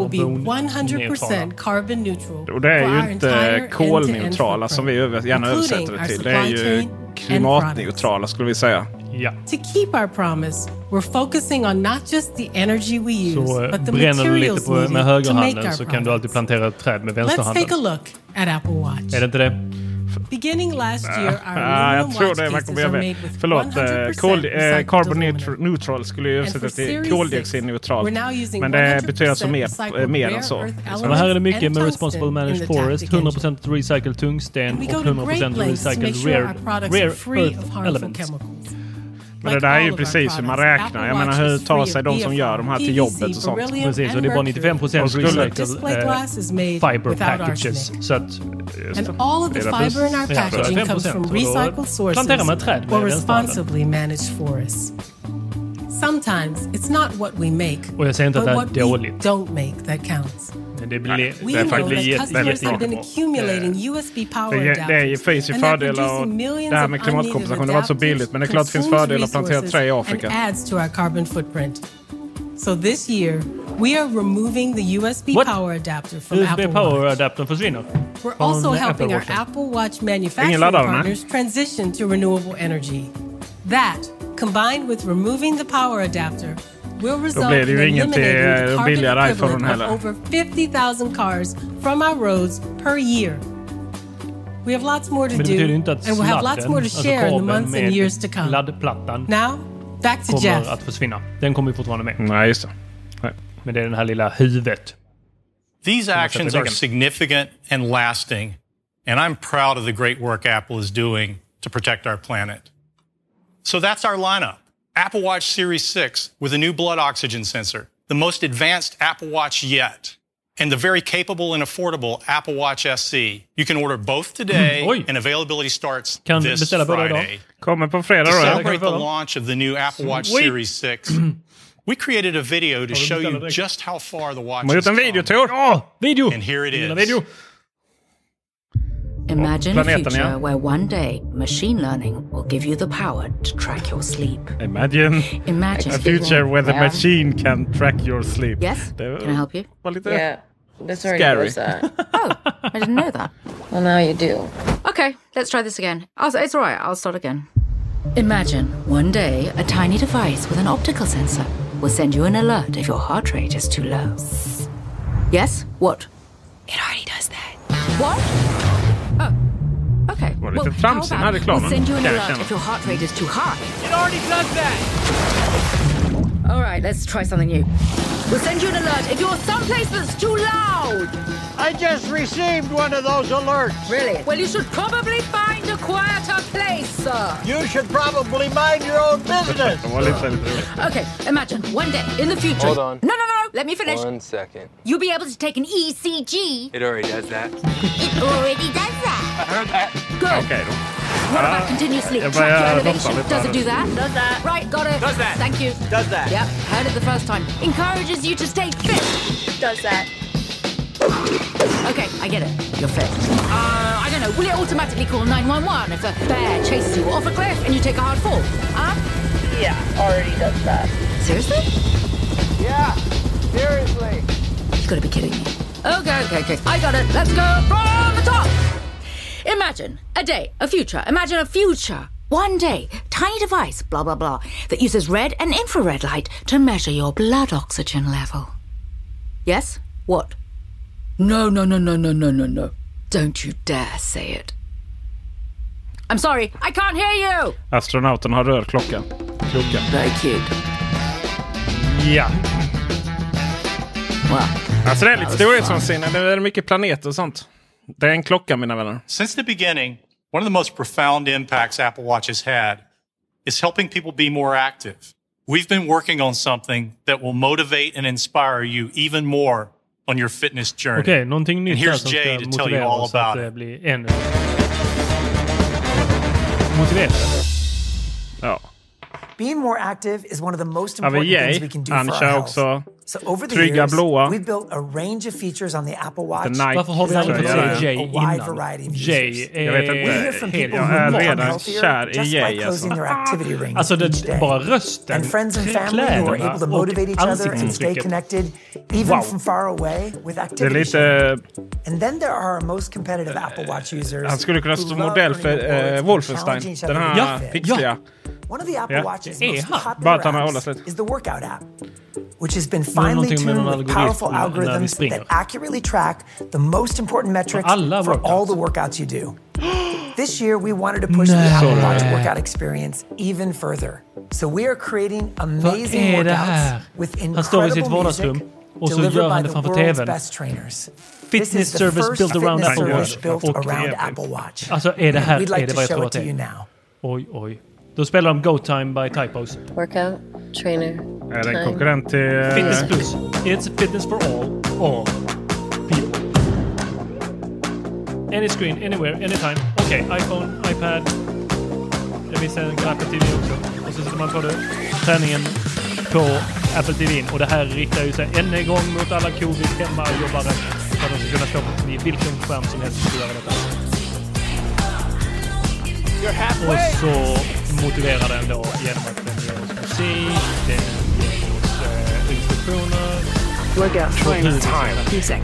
karbonneutral. Och det är ju inte kolneutrala som vi gärna översätter det till. Det är ju klimatneutrala skulle vi säga. Ja. To keep our promise, we're focusing on not just the energy we use, så but the bränner du lite på, med högerhanden så kan du alltid plantera ett träd med vänsterhanden. Let's take a look at Apple Watch. Är det inte det? Beginning last year, our ah, jag tror det man kommer med. Förlåt, kol, eh, carbon neutral skulle ju översättas till koldioxidneutralt. Men det betyder alltså mer, mer än så. Men här är det mycket med Responsible Managed Forest, hundra procent recycled tungsten och hundra procent recycled rare, rare earth elements. Men det där är ju precis hur man räknar. Jag menar, hur tar sig de som gör de här till jobbet och sånt? Precis, och det är bara nittiofem procent recycled eh, fiber packages. Så att... And all of the fiber in our packaging comes from recycled sources or responsibly managed forests. Sometimes it's not what we make, but what we don't make that counts. Det blir, we know that customers have been accumulating U S B power adapters. Det finns ju fördelar och det här med klimatkompensation det var så billigt, men det är klart det finns fördelar att plantera trä i Afrika. And adds to our carbon footprint. So this year we are removing the U S B What? power adapter from U S B Apple power Watch. adaptern försvinner. We're also helping our Apple Watch manufacturing partners transition to renewable energy. That, combined with removing the power adapter, will result in eliminating the carbon equivalent of over fifty thousand cars from our roads per year. We have lots more to do, and we'll have lots more to share in the months and years to come. Now, back to Jeff. Att försvinna. Den kommer ju fortfarande med. Nej, just det. Nej. Men det är den här lilla huvudet. These actions are significant and lasting, and I'm proud of the great work Apple is doing to protect our planet. So that's our lineup. Apple Watch Series six with a new blood oxygen sensor, the most advanced Apple Watch yet, and the very capable and affordable Apple Watch S E. You can order both today, mm, and availability starts kan this Friday. Kommer på fredag to då. celebrate the launch of the new Apple Watch Oj. Series six, we created a video to show you just how far the watch has come. Video, oh, video. And here it is. Video. Imagine a future where one day machine learning will give you the power to track your sleep. Imagine, Imagine a future where the machine can track your sleep. Yes? Can I help you? Yeah, this already scary. knows that. Oh, I didn't know that. Well, now you do. Okay, let's try this again. I'll, it's all right, I'll start again. Imagine one day a tiny device with an optical sensor will send you an alert if your heart rate is too low. Yes? What? It already does that. What? Oh, okay. Well, well, how about we'll send you an alert if your heart rate is too high. It already does that! All right, let's try something new. We'll send you an alert if you're someplace that's too loud. I just received one of those alerts. Really? Well, you should probably find a quieter place, sir. You should probably mind your own business. Okay, imagine one day in the future. Hold on. No, no, no, let me finish. One second. You'll be able to take an E C G. It already does that. It already does that. I heard that. Good. Okay. What about continuous sleep? Track your elevation. Does it do that? Does that. Right, got it. Does that. Thank you. Does that. Yep, heard it the first time. Encourages you to stay fit. Does that. Okay, I get it. You're fit. Uh, I don't know. Will it automatically call nine one one if a bear chases you off a cliff and you take a hard fall? Huh? Yeah, already does that. Seriously? Yeah, seriously. You've got to be kidding me. Okay, okay, okay. I got it. Let's go from the top. Imagine a day, a future. Imagine a future. One day, tiny device, blah, blah, blah, that uses red and infrared light to measure your blood oxygen level. Yes? What? No, no, no, no, no, no, no, no. Don't you dare say it. I'm sorry, I can't hear you! Astronauten har rörklocka. Klocka. Very cute. Ja. Well, alltså det är lite storhetsvansinne. Det är mycket planeter och sånt. Det är en klocka, mina vänner. Since the beginning, one of the most profound impacts Apple Watch has had is helping people be more active. We've been working on something that will motivate and inspire you even more on your fitness journey. Okej, okay, någonting nytt här som ska motivera oss att det blir ännu motiverande. Ja. Being more active is one of the most important things we can do Han for kör our health. också So over the trygga years, blåa. we've built a range of features on the Apple Watch. Varför har vi aldrig fått se Jay innan? Jay är... Jag vet inte. Jag är redan kär i Jay. Alltså, alltså det, bara rösten, and friends and family who are able to motivate each other and stay connected even wow. from far away with activity. Lite... And then there are our most competitive Apple Watch users. Han skulle kunna stå modell för uh, Wolfenstein. Den här ja, pixliga. Ja. One of the Apple yeah. Watch's most popular apps is the Workout app, which has been finely tuned with powerful algorithms that accurately track the most important metrics for all the workouts you do. This year, we wanted to push the Apple Watch workout experience even further. So we are creating amazing workouts with incredible music delivered by the world's best trainers. Fitness service built around Apple Watch. Built around Apple Watch. Alltså är det här We'd like är det to vad jag show tror it att to you det är? now. Oj, oj. Då spelar de Go Time by Typos. Workout, trainer, är det en konkurrent till... Fitness Plus. It's fitness for all. All people. Any screen, anywhere, anytime. Okej, okay, iPhone, iPad. Det finns en Apple T V också. Och så sitter man på det. Träningen på Apple T V. Och det här riktar ju sig än en gång mot alla covid-hemmajobbare. För att de ska kunna stå på vilken skärm som helst och göra detta. Och så motiverar den då genom att den ger oss musik, den ger oss uh, instruktioner. Workout training time. Music.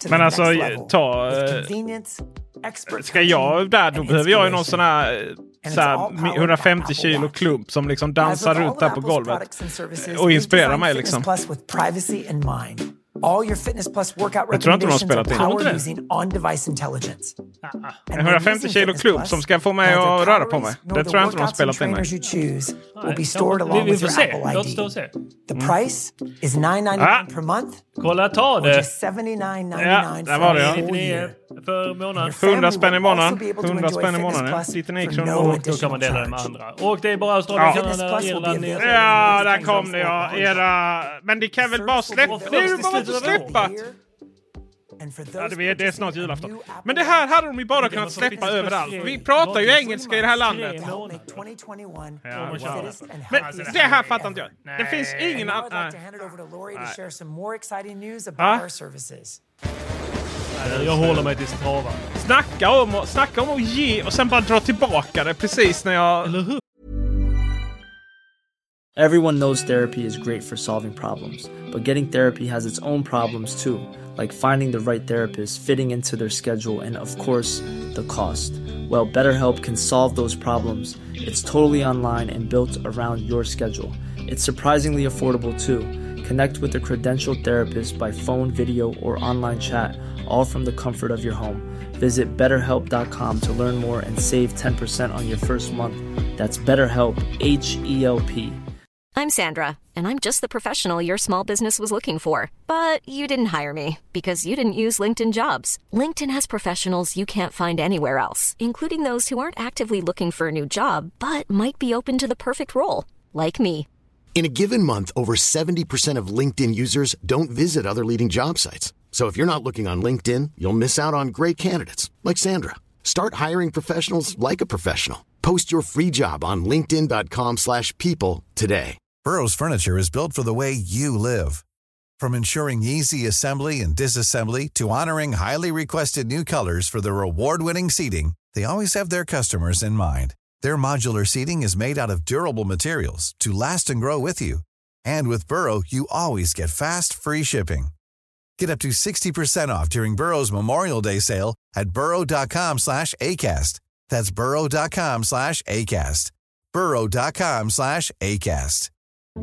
Men alltså ta... Ska jag där, då behöver jag ju någon sån här... Så här, hundrafemtio kilo klump som liksom dansar runt där på golvet och inspirerar mig liksom. All your Fitness Plus workout recommendations are powered using on-device intelligence. En hundrafemtio kilo klubb som ska få mig att röra på mig. Det tror jag inte de har spelat in. You choose will be stored along with your Apple I D. The price is nine ninety-nine per month. Kolla, ta det. Just seventy-nine ninety-nine för månaden. hundra spänn i månaden. hundra spänn i månaden. nittionio kronor. Då kan man dela det med andra. Och det är bara Australien, Kanada, Irland. Ja, där kom det ja. Era... Men det kan väl bara släppa. Det är ju bara att släppa. Ja, det, är, det är snart julafton. Men det här hade de ju bara kunnat släppa överallt. Vi pratar ju engelska i det här landet. Ja, wow. Men det här fattar inte jag. Det finns ingen annan... Jag håller mig till strava. Snacka om, snacka om att ge och sen bara dra tillbaka det precis när jag... Everyone knows therapy is great for solving problems, but getting therapy has its own problems too, like finding the right therapist, fitting into their schedule, and of course, the cost. Well, BetterHelp can solve those problems. It's totally online and built around your schedule. It's surprisingly affordable too. Connect with a credentialed therapist by phone, video, or online chat, all from the comfort of your home. Visit better help dot com to learn more and save ten percent on your first month. That's BetterHelp, H E L P. I'm Sandra, and I'm just the professional your small business was looking for. But you didn't hire me because you didn't use LinkedIn Jobs. LinkedIn has professionals you can't find anywhere else, including those who aren't actively looking for a new job, but might be open to the perfect role, like me. In a given month, over seventy percent of LinkedIn users don't visit other leading job sites. So if you're not looking on LinkedIn, you'll miss out on great candidates like Sandra. Start hiring professionals like a professional. Post your free job on linkedin dot com slash people today. Burrow's furniture is built for the way you live. From ensuring easy assembly and disassembly to honoring highly requested new colors for their award-winning seating, they always have their customers in mind. Their modular seating is made out of durable materials to last and grow with you. And with Burrow, you always get fast, free shipping. Get up to sixty percent off during Burrow's Memorial Day sale at burrow dot com slash ACAST. That's burrow dot com slash ACAST. burrow dot com slash ACAST.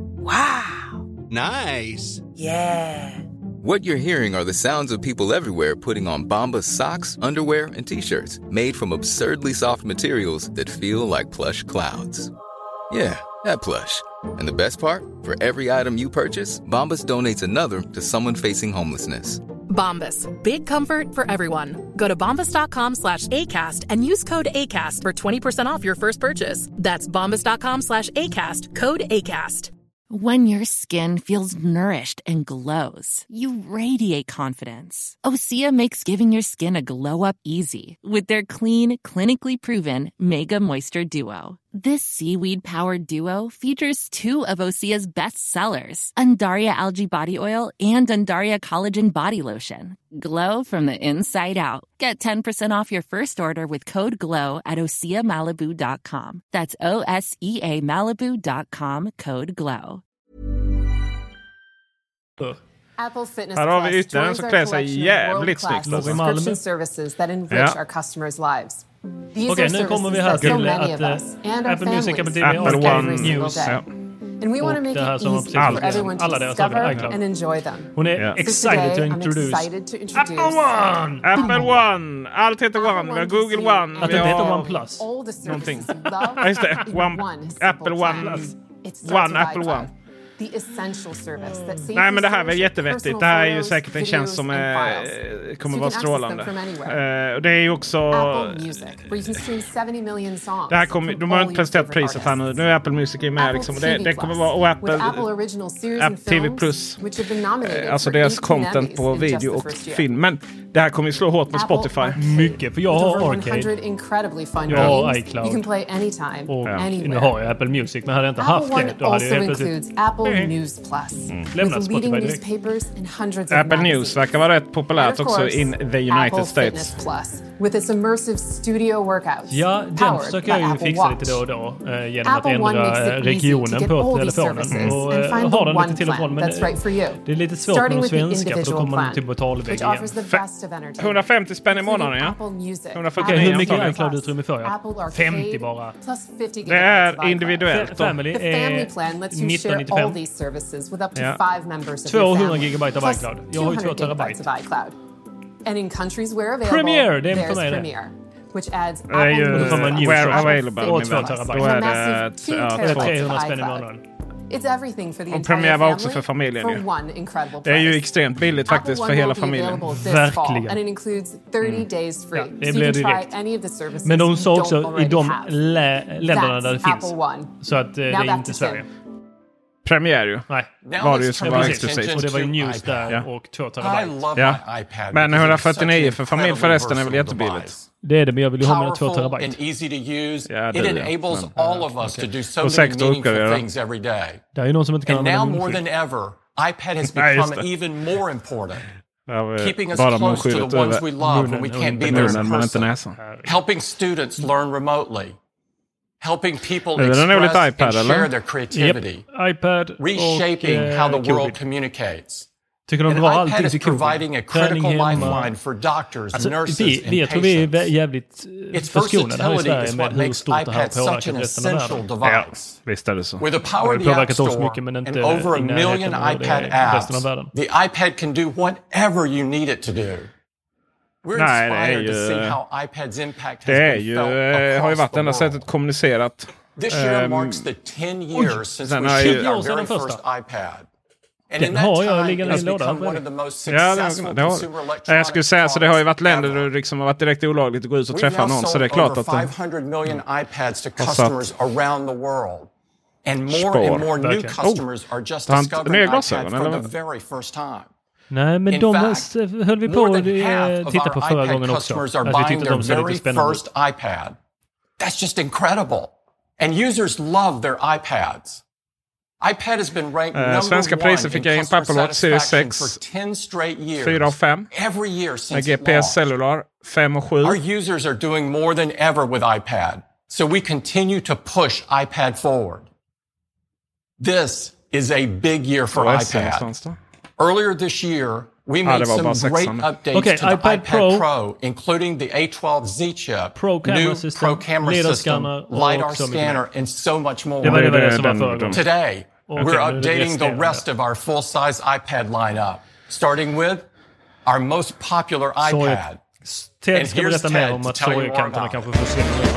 Wow. Nice. Yeah. What you're hearing are the sounds of people everywhere putting on Bombas socks, underwear, and T-shirts made from absurdly soft materials that feel like plush clouds. Yeah, that plush. And the best part? For every item you purchase, Bombas donates another to someone facing homelessness. Bombas. Big comfort for everyone. Go to bombas dot com slash ACAST and use code ACAST for twenty percent off your first purchase. That's bombas dot com slash ACAST. Code ACAST. When your skin feels nourished and glows, you radiate confidence. Osea makes giving your skin a glow-up easy with their clean, clinically proven Mega Moisture Duo. This seaweed-powered duo features two of Osea's best sellers, Undaria Algae Body Oil and Undaria Collagen Body Lotion. Glow from the inside out. Get ten percent off your first order with code GLOW at osea malibu dot com. That's O S E A Malibu dot com, code GLOW. Apple Fitness Här har vi Plus ytterligare en som klär sig jävligt snyggt. Subscription services that enrich our customers' lives. Okej, okay, nu kommer vi här till att uh, Apple Music, Apple T V, Apple One News. Ja. And we want to make it easy for everyone to discover and enjoy them. Hon är yeah. excited to introduce Apple One! Apple One! Allt heter One. Vi har Google One. Att det heter One Plus. Någonting. Ja, just det. One, Apple One. One, Apple One. The essential service that saves Nej, men det här är jättevettigt. Det här är ju säkert en tjänst som är, kommer vara strålande. Uh, det är ju också... Apple Music, where you can stream seventy million songs. Det här kommer, de har inte presenterat priset här nu. Nu är Apple Music med Apple liksom. Det, det kommer vara... Och Apple, Apple T V Plus. Uh, alltså deras content på video och film. Men det här kommer ju slå hårt med Spotify. Mycket, för jag har Arcade. Jag har iCloud. You can play anytime, och anywhere. Nu har jag Apple Music, men hade jag inte haft det, då hade jag helt plötsligt... News Plus. Mm. Lämna Spotify newspapers and hundreds of Apple News verkar vara rätt populärt också in the United Apple States. Plus, with its immersive studio workouts. Ja, den försöker jag ju fixa lite då och då eh, genom Apple att ändra regionen på telefonen och eh, ha den lite till och från, men right det är lite svårt med svenska för då kommer man till betalväg igen. hundrafemtio spänn i månaden, ja. Okej, okay, hur mycket iCloud-utrymme får jag? femtio bara. Det är individuellt. Family är nitton nittiofem. tvåhundra gigabyte av iCloud. Jag har ju två terabyte. And in countries where available, Premiere, det är för mig Premiere, which adds det är ju where available. Och två terabyte. Då är det trehundra spänn i månaden. It's everything for the och Premiere var också för familjen ju. Det är ju extremt billigt faktiskt för hela familjen. Verkligen. And it includes thirty days free. Ja, det blir direkt. Men de sa också i de länderna där det finns. Så att det är inte Sverige. Premiere ju. Nej. Var det ju som var exklusivt. Och det var ju news där ja. Och två terabyte. Ja. Men hundrafyrtionio för familj förresten är väl jättebilligt. Det är det, men jag vill ju ha mina två terabyte. Ja, det är det. Men, och säkert orkar det då. Det är ju någon som inte kan använda munskyddd. iPad has become even more important. Keeping us close to the ones we love when we can't be there in person. Helping students learn remotely. Helping people express and iPad, share their creativity. Yep. iPad reshaping och, how the uh, world communicates. Tycker de and drar iPad allting is providing a critical lifeline for doctors, alltså, nurses, vi, and vi, jag tror vi är jävligt Its förskonade här i Sverige is med what hur makes stort det här iPad påverkat such an resten av essential världen. device. Ja, visst är det så. With the power of the App Store mycket, men inte and over a million iPad apps, av världen. the iPad can do whatever you need it to do. We're Nej, det är inspired ju, to see how iPad's impact has det är been ju, felt har ju varit across the enda world. sättet kommunicerat. This year um, marks the ten years since we ju, shipped our very first iPad. And in Den har that jag time, liggande i it's lådan. become one of the most Ja, successful det har, consumer electronics jag skulle säga så det har ju varit länder där ever. det liksom har varit direkt olagligt att gå ut och We've träffa now någon, så sold det är klart over att five hundred million iPads to customers around the world. And more and more new customers are just discovering iPad for the very first time. Nej, men In de fact, höll vi på more att than half of titta på our förra iPad gången också. customers are Att vi buying tyckte de their såg very lite spännande. first iPad. That's just incredible. And users love their iPads. iPad has been ranked number uh, Svenska one priser fick jag in på Apple Watch Series sex, fyra och fem. Every year since med G P S cellular, fem och sju. Our users are doing more than ever with iPad, so we continue to push iPad forward. This is a big year for iPad. Earlier this year, we made some great updates okay, to the iPad, iPad Pro, Pro, including the A twelve Z chip, Pro camera new system, Pro camera system, LiDAR scanner, and so much more. Today, okay, we're updating the rest of our full-size iPad lineup, starting with our most popular iPad. Ted ska berätta mer om att sorgekanterna kanske försvinner.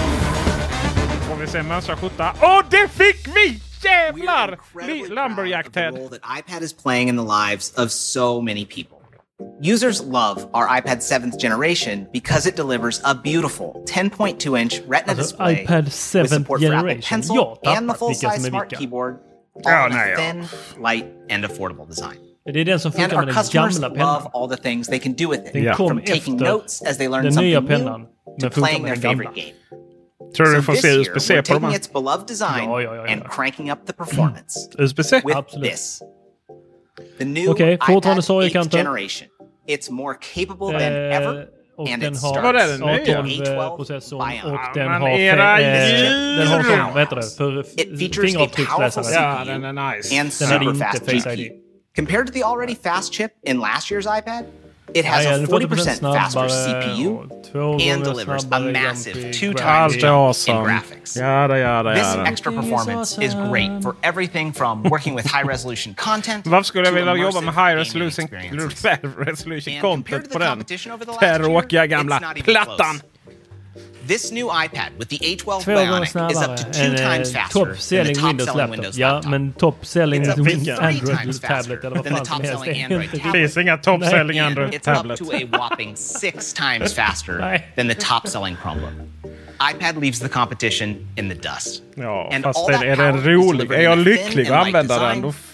Får vi se mönstra skjorta. Åh, det fick vi! Jävlar! Lumberjack Ted. The role that iPad is playing in the lives of so many people. Users love our iPad seventh generation because it delivers a beautiful ten point two inch Retina alltså, display iPad seventh with support for Apple generation. Pencil ja, and the full-size smart keyboard, all oh, in nej, a thin, light and affordable design. Det är den som funkar and med our den gamla customers pennan. love all the things they can do with it. Den kom From taking efter notes as they learn den something nya new pennan, to playing their favorite game. Tror du so du får se U S B C på dem här? Its beloved design ja, ja, ja, ja. and cranking up the performance. U S B C? With absolut. This. The new okay, fortfarande iPad eighth generation. It's more capable than eh, ever. Och and den it har starts A tolv-processorn och den men har, era eh, den har sån, vad heter det, för fingeravtrycksläsare. Ja, den är nice. And den hade super inte fast Face G P U. I D. Compared to the already fast chip in last year's iPad, it has ja, a forty percent faster C P U and delivers a massive two times jump awesome. in graphics. Yada, yada, This yada. extra performance is great for everything from working with high-resolution content. Varför skulle jag vilja jobba med high-resolution resolution content på den tråkiga gamla plattan? This new iPad with the A twelve Två gånger Bionic is snabbare up to two än times eh, faster top selling than the Windows top-selling laptop. Windows Ja, laptop. men top selling It's up to Windows three Android times tablet eller vad than the fan som helst. top-selling Det är Android inte tablet. Det finns inga top-selling Android It's up tablet. to a whopping six times faster than the top-selling Chromebook. iPad leaves the competition in the dust. Ja, and fast all är, that är power den is rolig? delivered Är jag in a thin lycklig and att light använda den, design då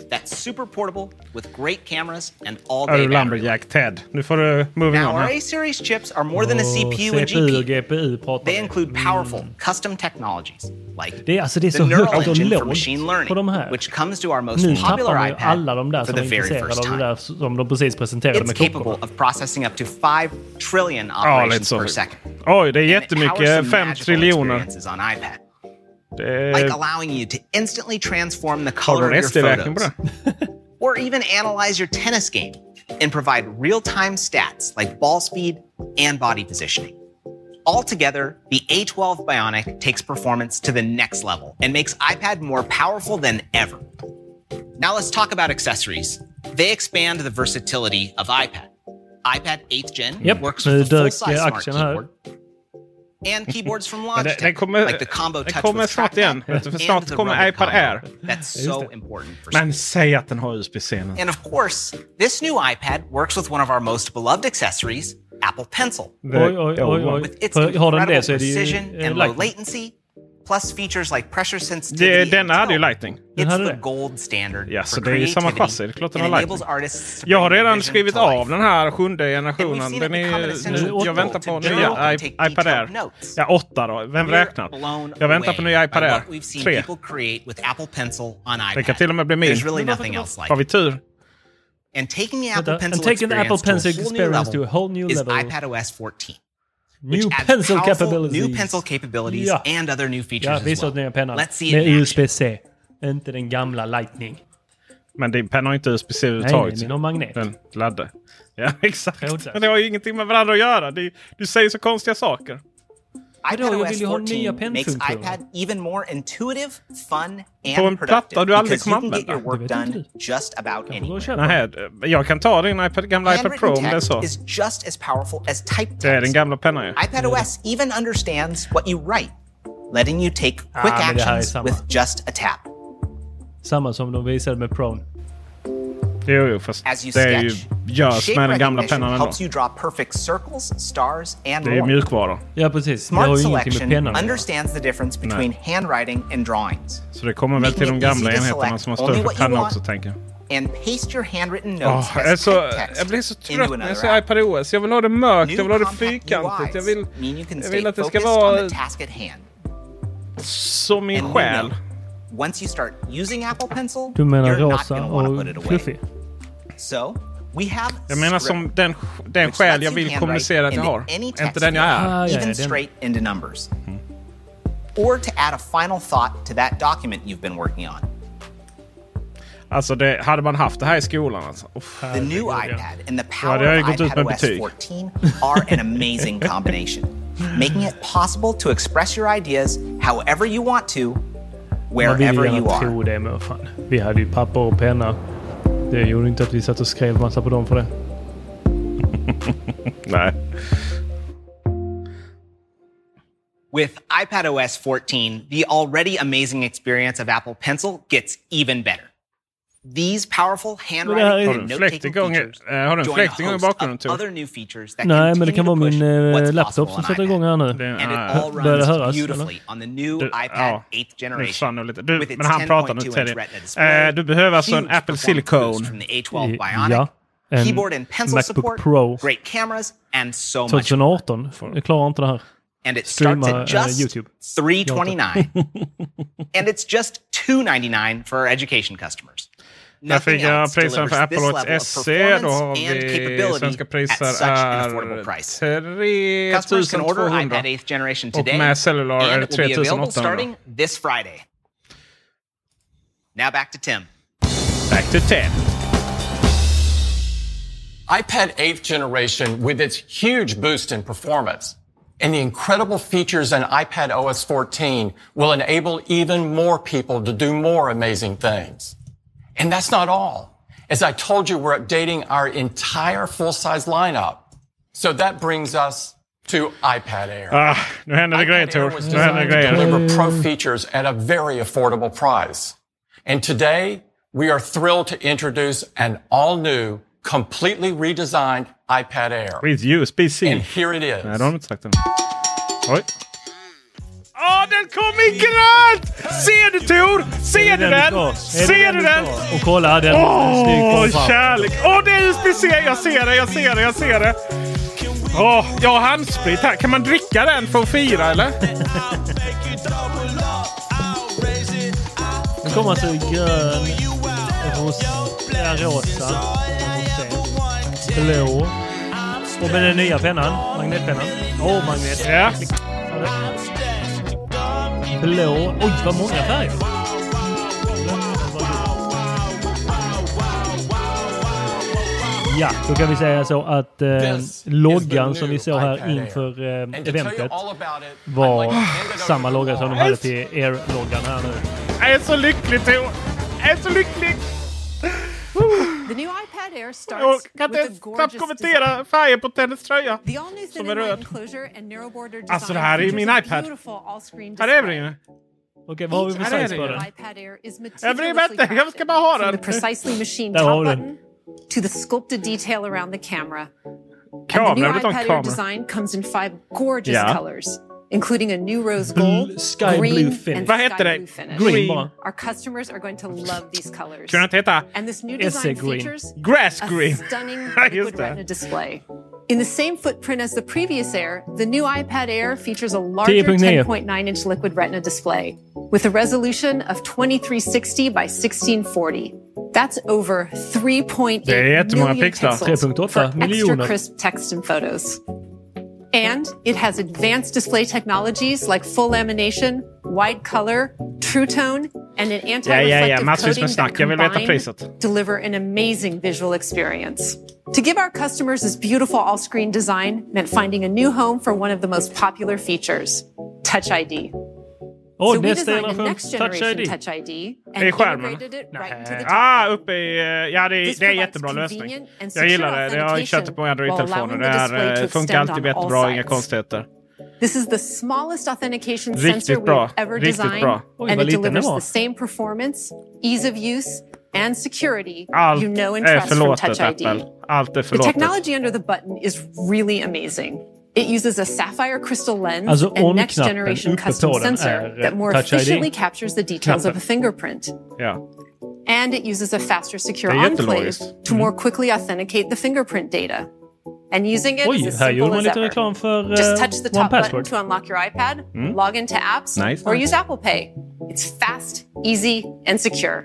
that's super portable with great cameras and all-day battery life. Ted. Nu får du moving now, on. Our A-series chips are more than a C P U and G P U. They include powerful mm. custom technologies like det är, alltså, det är så the neural högt och engine for lågt machine learning, på de här. which comes to our most nu popular iPad alla de där for som the är very intresserade first av time. det där som de precis presenterade It's med capable Coco. of processing up to five trillion operations ja, per second. Oj, det är jättemycket. fem triljoner. On iPad. Like allowing you to instantly transform the color of your photos. Or even analyze your tennis game and provide real-time stats like ball speed and body positioning. Altogether, the A twelve Bionic takes performance to the next level and makes iPad more powerful than ever. Now let's talk about accessories. They expand the versatility of iPad. iPad eighth gen yep. works with the full-size smart keyboard. And keyboards from Logitech, det, det kommer, like the combo touch det kommer snart igen. För snart kommer iPad Air. That's so important for Men säg att den har U S B-C. And of course, this new iPad works with one of our most beloved accessories, Apple Pencil. Oj, oj, oj, oj. With its incredible precision and low latency, plus features like pressure sensitivity. Det, denna hade ju Lightning. It's the gold standard ja, så for det är samma chassi. Det är klart den har Lightning. Jag har redan skrivit av den här sjunde generationen. Den är, jag väntar på nya iPad Air. Ja, åtta då. Vem räknar? Jag väntar på nya iPad Air. Tre. Det kan till och med bli min. Har vi tur? And taking the Apple Pencil, and taking the Apple Pencil experience to a whole new level is iPadOS fourteen. New pencil capabilities. New pencil capabilities ja. and other new features ja, as well. Nya pennan. Let's see med U S B-C. Inte den gamla Lightning. Men din penna har inte U S B-C överhuvudtaget. Nej, den har magnet. Den laddar. Ja, exakt. Men det har ju ingenting med varandra att göra. Du, du säger så konstiga saker. iPadOS fourteen makes iPad even more intuitive, fun, and på en platta du aldrig because you kommer can get your använda. work done just about anywhere. Nej, jag kan ta din iPad, gamla iPad Pro om det är så. Is just as powerful as type text. Det är den gamla pennan ju. iPadOS even understands what you write, letting you take quick ah, actions with just a tap. Samma som de visade med Pro. Jo, jo, fast det är ju görs med den gamla pennan ändå. Helps you draw perfect circles, stars, and det är ju mjukvara. Ja, precis. Smart Selection understands the difference between Nej. handwriting and drawings. Så det kommer väl till de gamla enheterna som har större för penna också, tänker jag. And paste your handwritten notes oh, as så, jag blir så trött när jag ser iPadOS. Jag vill ha det mörkt, jag vill ha det fyrkantigt. Jag vill, jag vill att det ska vara så min själ. Once you start using Apple Pencil, du menar you're rosa not och put it away. fluffy? So, we have jag menar som den, den själ jag vill kommunicera att jag har. Inte den jag är. Ah, even straight into numbers. Mm. Or to add a final thought to that document you've been working on. Alltså det, hade man haft det här i skolan alltså. Uff, the new iPad and the power of iPadOS fourteen are an amazing combination, making it possible to express your ideas however you want to, wherever you are. Tro det med, fan. Vi hade ju papper och penna. Det gjorde inte att vi satt och skrev massa på dem för det. Nej. With iPadOS fourteen, the already amazing experience of Apple Pencil gets even better. These powerful handwriting and note-taking features har du en fläkting i bakgrunden till? Other new features that Nej, men det kan vara min uh, laptop som sätter igång här nu. And it all runs beautifully on the new iPad eighth generation. Du, men han pratar nu till dig. Du behöver alltså en Apple Silicone. From the A twelve Bionic, ja, keyboard and pencil support, Pro. great cameras, and so much. tjugo arton. Jag klarar inte det här. And it starts at just three twenty-nine. And it's just two ninety-nine for our education customers. Där fick jag priserna för Apple Watch S E. Då har vi svenska priser är tre tusen tvåhundra. Och med cellular är det tre tusen åttahundra. This Friday. Now back to Tim. Back to Tim. iPad eighth generation, with its huge boost in performance and the incredible features in iPadOS fourteen, will enable even more people to do more amazing things. And that's not all. As I told you, we're updating our entire full-size lineup. So that brings us to iPad Air. Ah, nu händer det grejer, Tor. Nu händer det grejer. Deliver pro features at a very affordable price. And today, we are thrilled to introduce an all-new, completely redesigned iPad Air. With U S B-C. And here it is. Nej, de har inte sagt det. Oj. Åh, den kom i grönt! Ser du, Tor? Ser du den? Ser du den? Och kolla, den är snygg. Åh, kärlek. Åh, det är U S B C. Jag ser det, jag ser det, jag ser det. Åh, jag har handsprit här. Kan man dricka den för att fira, eller? Den kommer alltså i grön, rosa, blå. Och med den nya pennan, magnetpennan. Åh, oh, magnet. Ja. Blå. Oj, vad många färger. Ja, då kan vi säga så att eh, loggan som vi såg här inför eh, eventet var samma logga som de hade till Air-loggan här nu. Jag är så lycklig, Theo. Jag är så lycklig. The new iPad Air starts kan with a gorgeous kommentera färgen på Tennys tröja. The all new som är röd. enclosure and narrow border design. Alltså det här är min iPad. Här är den. Okej, vad har vi för size på den? Jag bryr mig inte, jag ska bara ha den. From the precisely machined top button to the sculpted detail around the camera. Kamera, and the new iPad Air kamera. design comes in five gorgeous ja. colors, including a new rose gold, sky green, blue finish. and Vad heter sky det? blue finish. Green. Our customers are going to love these colors. Kunde inte heta And this new design green. features grass green. a stunning liquid retina display. In the same footprint as the previous Air, the new iPad Air features a larger ten point nine inch liquid retina display with a resolution of twenty-three sixty by sixteen forty. That's over three point eight million pixels for extra crisp text and photos. And it has advanced display technologies like full lamination, wide color, true tone, and an anti-reflective ja, ja, ja. coating that combine deliver an amazing visual experience. To give our customers this beautiful all-screen design meant finding a new home for one of the most popular features, Touch I D. Oh, so we designed a next generation Touch I D and integrated it right into the top. Ah, uppe i... Ja, det, det är en jättebra lösning. Jag gillar det. Jag har kört det på Android-telefoner. Det här funkar alltid jättebra, inga konstigheter. This is the smallest authentication Riktigt sensor bra. we've ever Riktigt designed, bra. Oj, and it delivers the same performance, ease of use, and security Allt you know and är trust from Touch I D. Apple. Allt är The förlåtet. technology under the button is really amazing. It uses a sapphire crystal lens alltså, and next generation custom sensor that more efficiently captures the details knappen. of a fingerprint. Ja. And it uses a faster secure enclave to more quickly authenticate the fingerprint data. And using it Oj, is as här simple man as lite ever. reklam för, uh, Just touch the top button password. to unlock your iPad, mm. log into apps, nice. or use Apple Pay. It's fast, easy, and secure.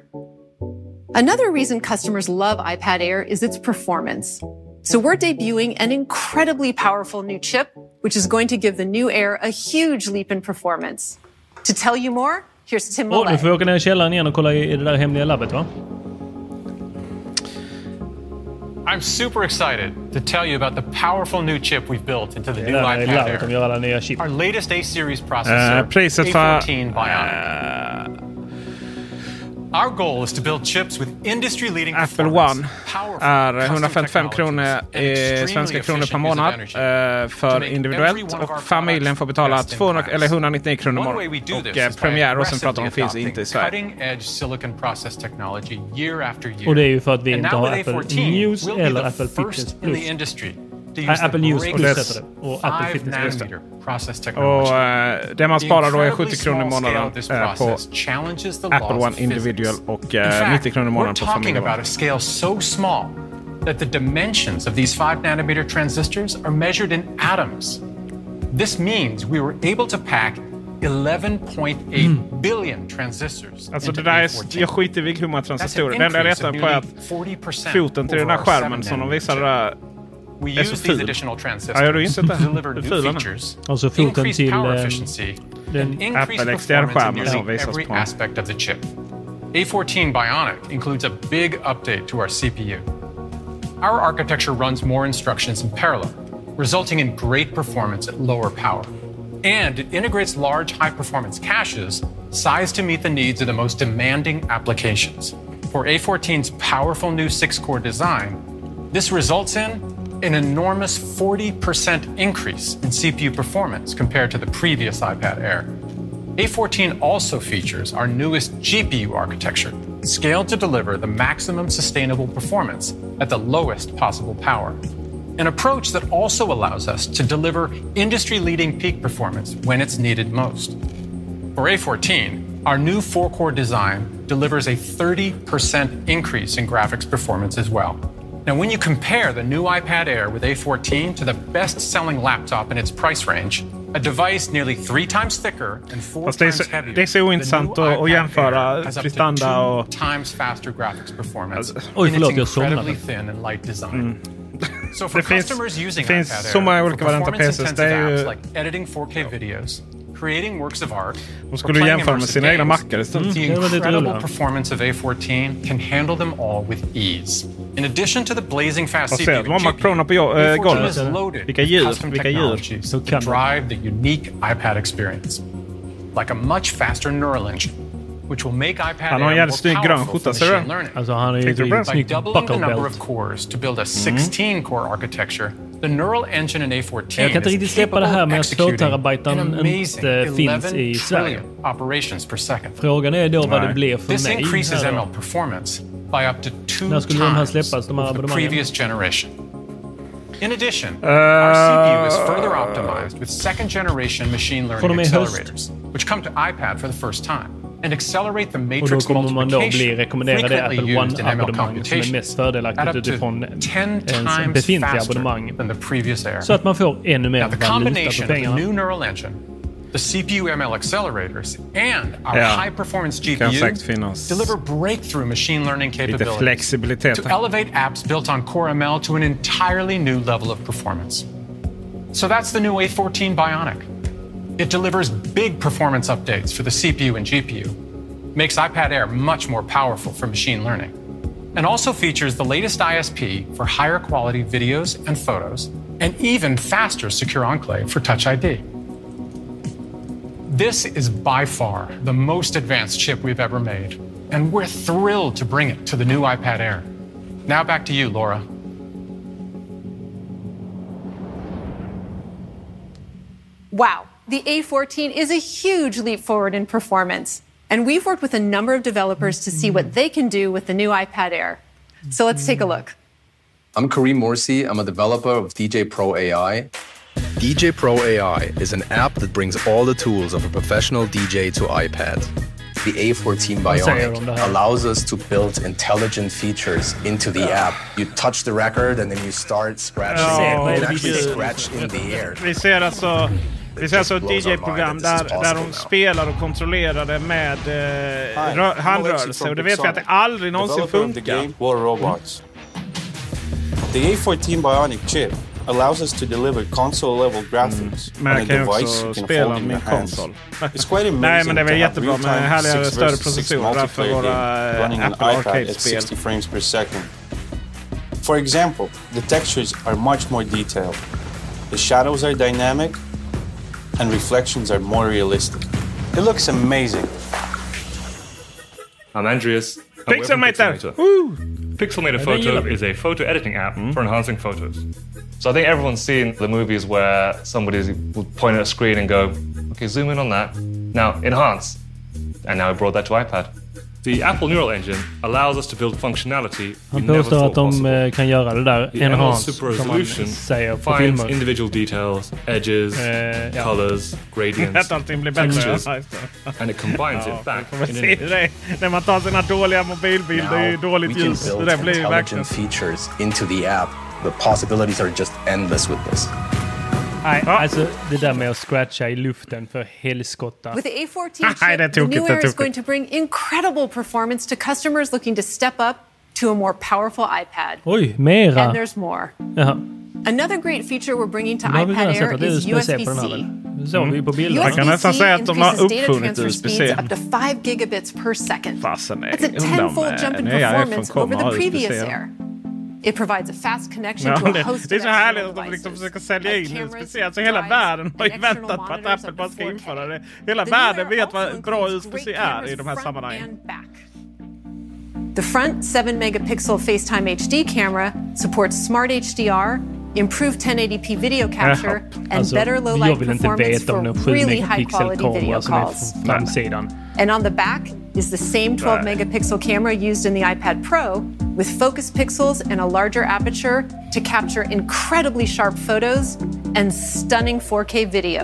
Another reason customers love iPad Air is its performance. So we're debuting an incredibly powerful new chip, which is going to give the new Air a huge leap in performance. To tell you more, here's Tim Millett. Oh, nu får vi åka ner i källaren igen och kolla i det där hemliga labbet, va? I'm super excited to tell you about the powerful new chip we've built into the new iPad Air. Our latest A series processor, uh, priset A fourteen Bionic. Uh, Our goal is to build chips with industry-leading Apple One är hundrafemtiofem kronor i svenska kronor per månad eh, för individuellt, och familjen får betala tvåhundra eller hundranittio kronor i månaden. Och eh, Premiere och sen pratar de finns inte i Sverige. Och det är ju för att vi inte har Apple News eller Apple Fitness Plus. Uh, Apple News Plus heter det. Och Apple Fitness Plus. Och uh, det man sparar då är sjuttio kronor i månaden uh, på Apple One Individual och uh, nittio kronor i månaden på familjen. About a scale so small that the dimensions of these five nanometer transistors are measured in atoms. This means we were able to pack eleven point eight mm. billion transistors. Alltså det där är, jag skiter i hur många transistorer. Den där rätten på är att foten till den här skärmen som de visar där we use these additional transistors to deliver new features, alltså foten till power efficiency, and increased performance in nearly every aspect of the chip. A fourteen Bionic includes a big update to our C P U. Our architecture runs more instructions in parallel, resulting in great performance at lower power. And it integrates large high-performance caches sized to meet the needs of the most demanding applications. For A fourteen's powerful new six-core design, this results in an enormous forty percent increase in C P U performance compared to the previous iPad Air. A fourteen also features our newest G P U architecture, scaled to deliver the maximum sustainable performance at the lowest possible power. An approach that also allows us to deliver industry-leading peak performance when it's needed most. For A fourteen, our new four-core design delivers a thirty percent increase in graphics performance as well. Now, when you compare the new iPad Air with A fourteen to the best-selling laptop in its price range, a device nearly three times thicker and four Fast times så, heavier. Det är så ointressant att jämföra prestanda och times faster graphics performance. Oj, förlåt, jag incredibly thin and light design. Mm. So for det finns, customers using finns iPad Air, så många olika varianter P C S. Det är ju... like editing four K videos, creating works of art, de skulle jämföra med sina egna mackar istället. The incredible performance of A fourteen can handle them all with ease. In addition to the blazing fast C P U, de har Mac Pro på äh, golvet. Vilka djur, vilka djur. To drive the unique iPad experience. Like a much faster neural engine, which will make iPad han har en jävligt snygg grön skjorta, ser du? Alltså han är ju By doubling the number of cores to build a sixteen core architecture, the neural engine in A fourteen jag kan inte riktigt släppa det här med att två terabyten inte finns i Sverige. Operations per second. Frågan är då vad det blir för This mig. This increases M L performance by up to two När skulle de här times släppas, de här over the abonnemangen? previous generation. In addition, uh, our C P U is further optimized with second generation machine learning accelerators, which come to iPad for the first time and accelerate the matrix multiplication frequently used in M L computations at up to ten times faster than the previous Air. Så att man får ännu mer now, the combination of the new neural engine, the C P U M L accelerators, and our ja, high-performance G P U deliver breakthrough machine learning capabilities to elevate apps built on Core M L to an entirely new level of performance. So that's the new A fourteen Bionic. It delivers big performance updates for the C P U and G P U, makes iPad Air much more powerful for machine learning, and also features the latest I S P for higher quality videos and photos, and even faster Secure Enclave for Touch I D. This is by far the most advanced chip we've ever made, and we're thrilled to bring it to the new iPad Air. Now back to you, Laura. Wow, the A fourteen is a huge leap forward in performance, and we've worked with a number of developers to see what they can do with the new iPad Air. So let's take a look. I'm Kareem Morsi. I'm a developer of D J Pro A I. D J Pro A I is an app that brings all the tools of a professional D J to iPad. The A fourteen Bionic allows us to build intelligent features into the app. You touch the record and then you start scratching. Oh, you actually scratch in the air. Vi ser alltså, vi ser alltså ett D J-program där, där de spelar och kontrollerar det med eh, handrörelse. Och det vet vi att det aldrig någonsin funkar. The A fourteen Bionic chip allows us to deliver console-level graphics mm. on a device you can hold in your hands. It's quite amazing. Nej, men det är väl jättebra med härliga six större processorer för våra running Apple an iPad Arcade at spel. sixty frames per second. For example, the textures are much more detailed. The shadows are dynamic and reflections are more realistic. It looks amazing. I'm Andreas. Pixelmator. Pixelmator Photo is a photo editing app mm. for enhancing photos. So I think everyone's seen the movies where somebody would point at a screen and go, okay, zoom in on that. Now enhance. And now we brought that to iPad. The Apple Neural Engine allows us to build functionality Han påstår att de kan göra det där the enhance super som man resolution säger på finds filmer. individual details, edges, uh, ja. colors, gradients, textures, and it combines ja, it back in se det. När man tar sina dåliga mobilbilder i dåligt ljus. Now we Det can blir build verkligen intelligent features into the app. The possibilities are just endless with this. Nej, alltså det där med att scratcha i luften för helskotta. With the A fourteen chip, the new Air is going to bring incredible performance to customers looking to step up to a more powerful iPad. Oj, mera. And there's more. Jaha. Another great feature we're bringing to iPad Air is U S B C. Så vi på bilden. Man kan nästan säga att de har uppfunnit U S B C. Up to five gigabits per second. Fasen är That's a tenfold jump in performance over the previous Air. It provides a fast connection ja, to a det, host det är of så härligt att de devices. liksom försöker sälja in U S B C. Alltså hela världen har ju väntat på att Apple bara ska införa det. Hela världen vet vad bra U S B C är i de här sammanhangen. The front seven megapixel FaceTime H D camera supports smart H D R, improved ten eighty p video capture, and alltså, better low light performance for really high quality video calls. And on the back is the same twelve megapixel camera used in the iPad Pro with focus pixels and a larger aperture to capture incredibly sharp photos and stunning four K video.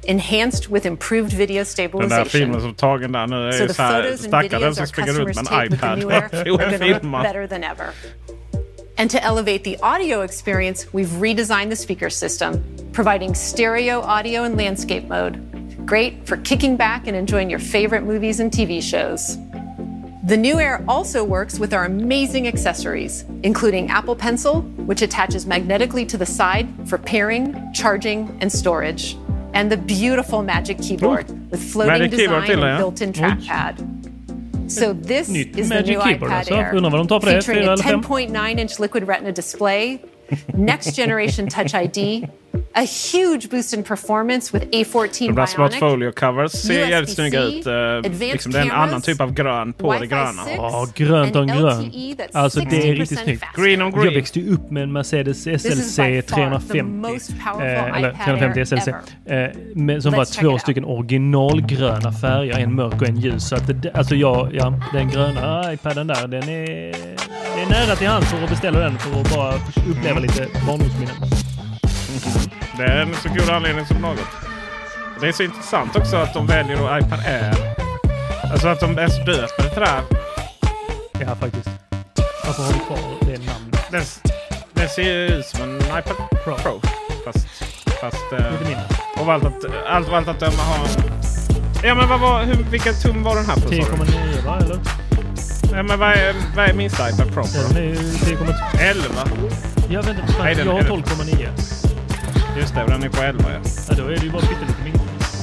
enhanced with improved video stabilization. Den där filmen som tagen där nu är so så här stackaren som springer ut med en iPad. Better than ever. And to elevate the audio experience, we've redesigned the speaker system, providing stereo audio and landscape mode. Great for kicking back and enjoying your favorite movies and T V shows. The new Air also works with our amazing accessories, including Apple Pencil, which attaches magnetically to the side for pairing, charging, and storage, and the beautiful Magic Keyboard Ooh. with floating Magic design till, and ja. built-in trackpad. So this Nytt is Magic the new Keyboard, iPad alltså. Air, Undrar vad de tar på det, featuring a ten point nine inch liquid retina display, next generation Touch I D, a huge boost in performance with A fourteen de där Bionic, folio covers ser jävligt snygga ut. Uh, liksom det är en annan typ av grön på det gröna. Ja, grönt och grön. Alltså det är riktigt snyggt. Green on green. Jag växte ju upp med en Mercedes S L C trehundrafemtio. Eh, eller trehundrafemtio S L C. Eh, med, som var två stycken originalgröna färger. En mörk och en ljus. Så att det, alltså jag, ja, den gröna iPaden där, den är, det är nära till hands för att beställa den för att bara uppleva lite barndomsminnen. Det är en så god anledning som något. Det är så intressant också att de väljer då iPad Air. Alltså att de är så döpt med det där. Ja, faktiskt. Varför har du kvar det namnet? Det, det ser ju ut som en iPad Pro. Pro. Fast... fast eh, och allt att, allt, allt att döma har... Ja, men vad var... Hur, vilken tum var den här på? tio komma nio, va? Eller? Ja, men vad är, vad är minsta iPad Pro? Den är ju tio komma elva. Jag vet inte. Nej, jag har tolv komma nio. Just det, den är på elva. Ja. Ja, då är det ju bara pyttelite mindre.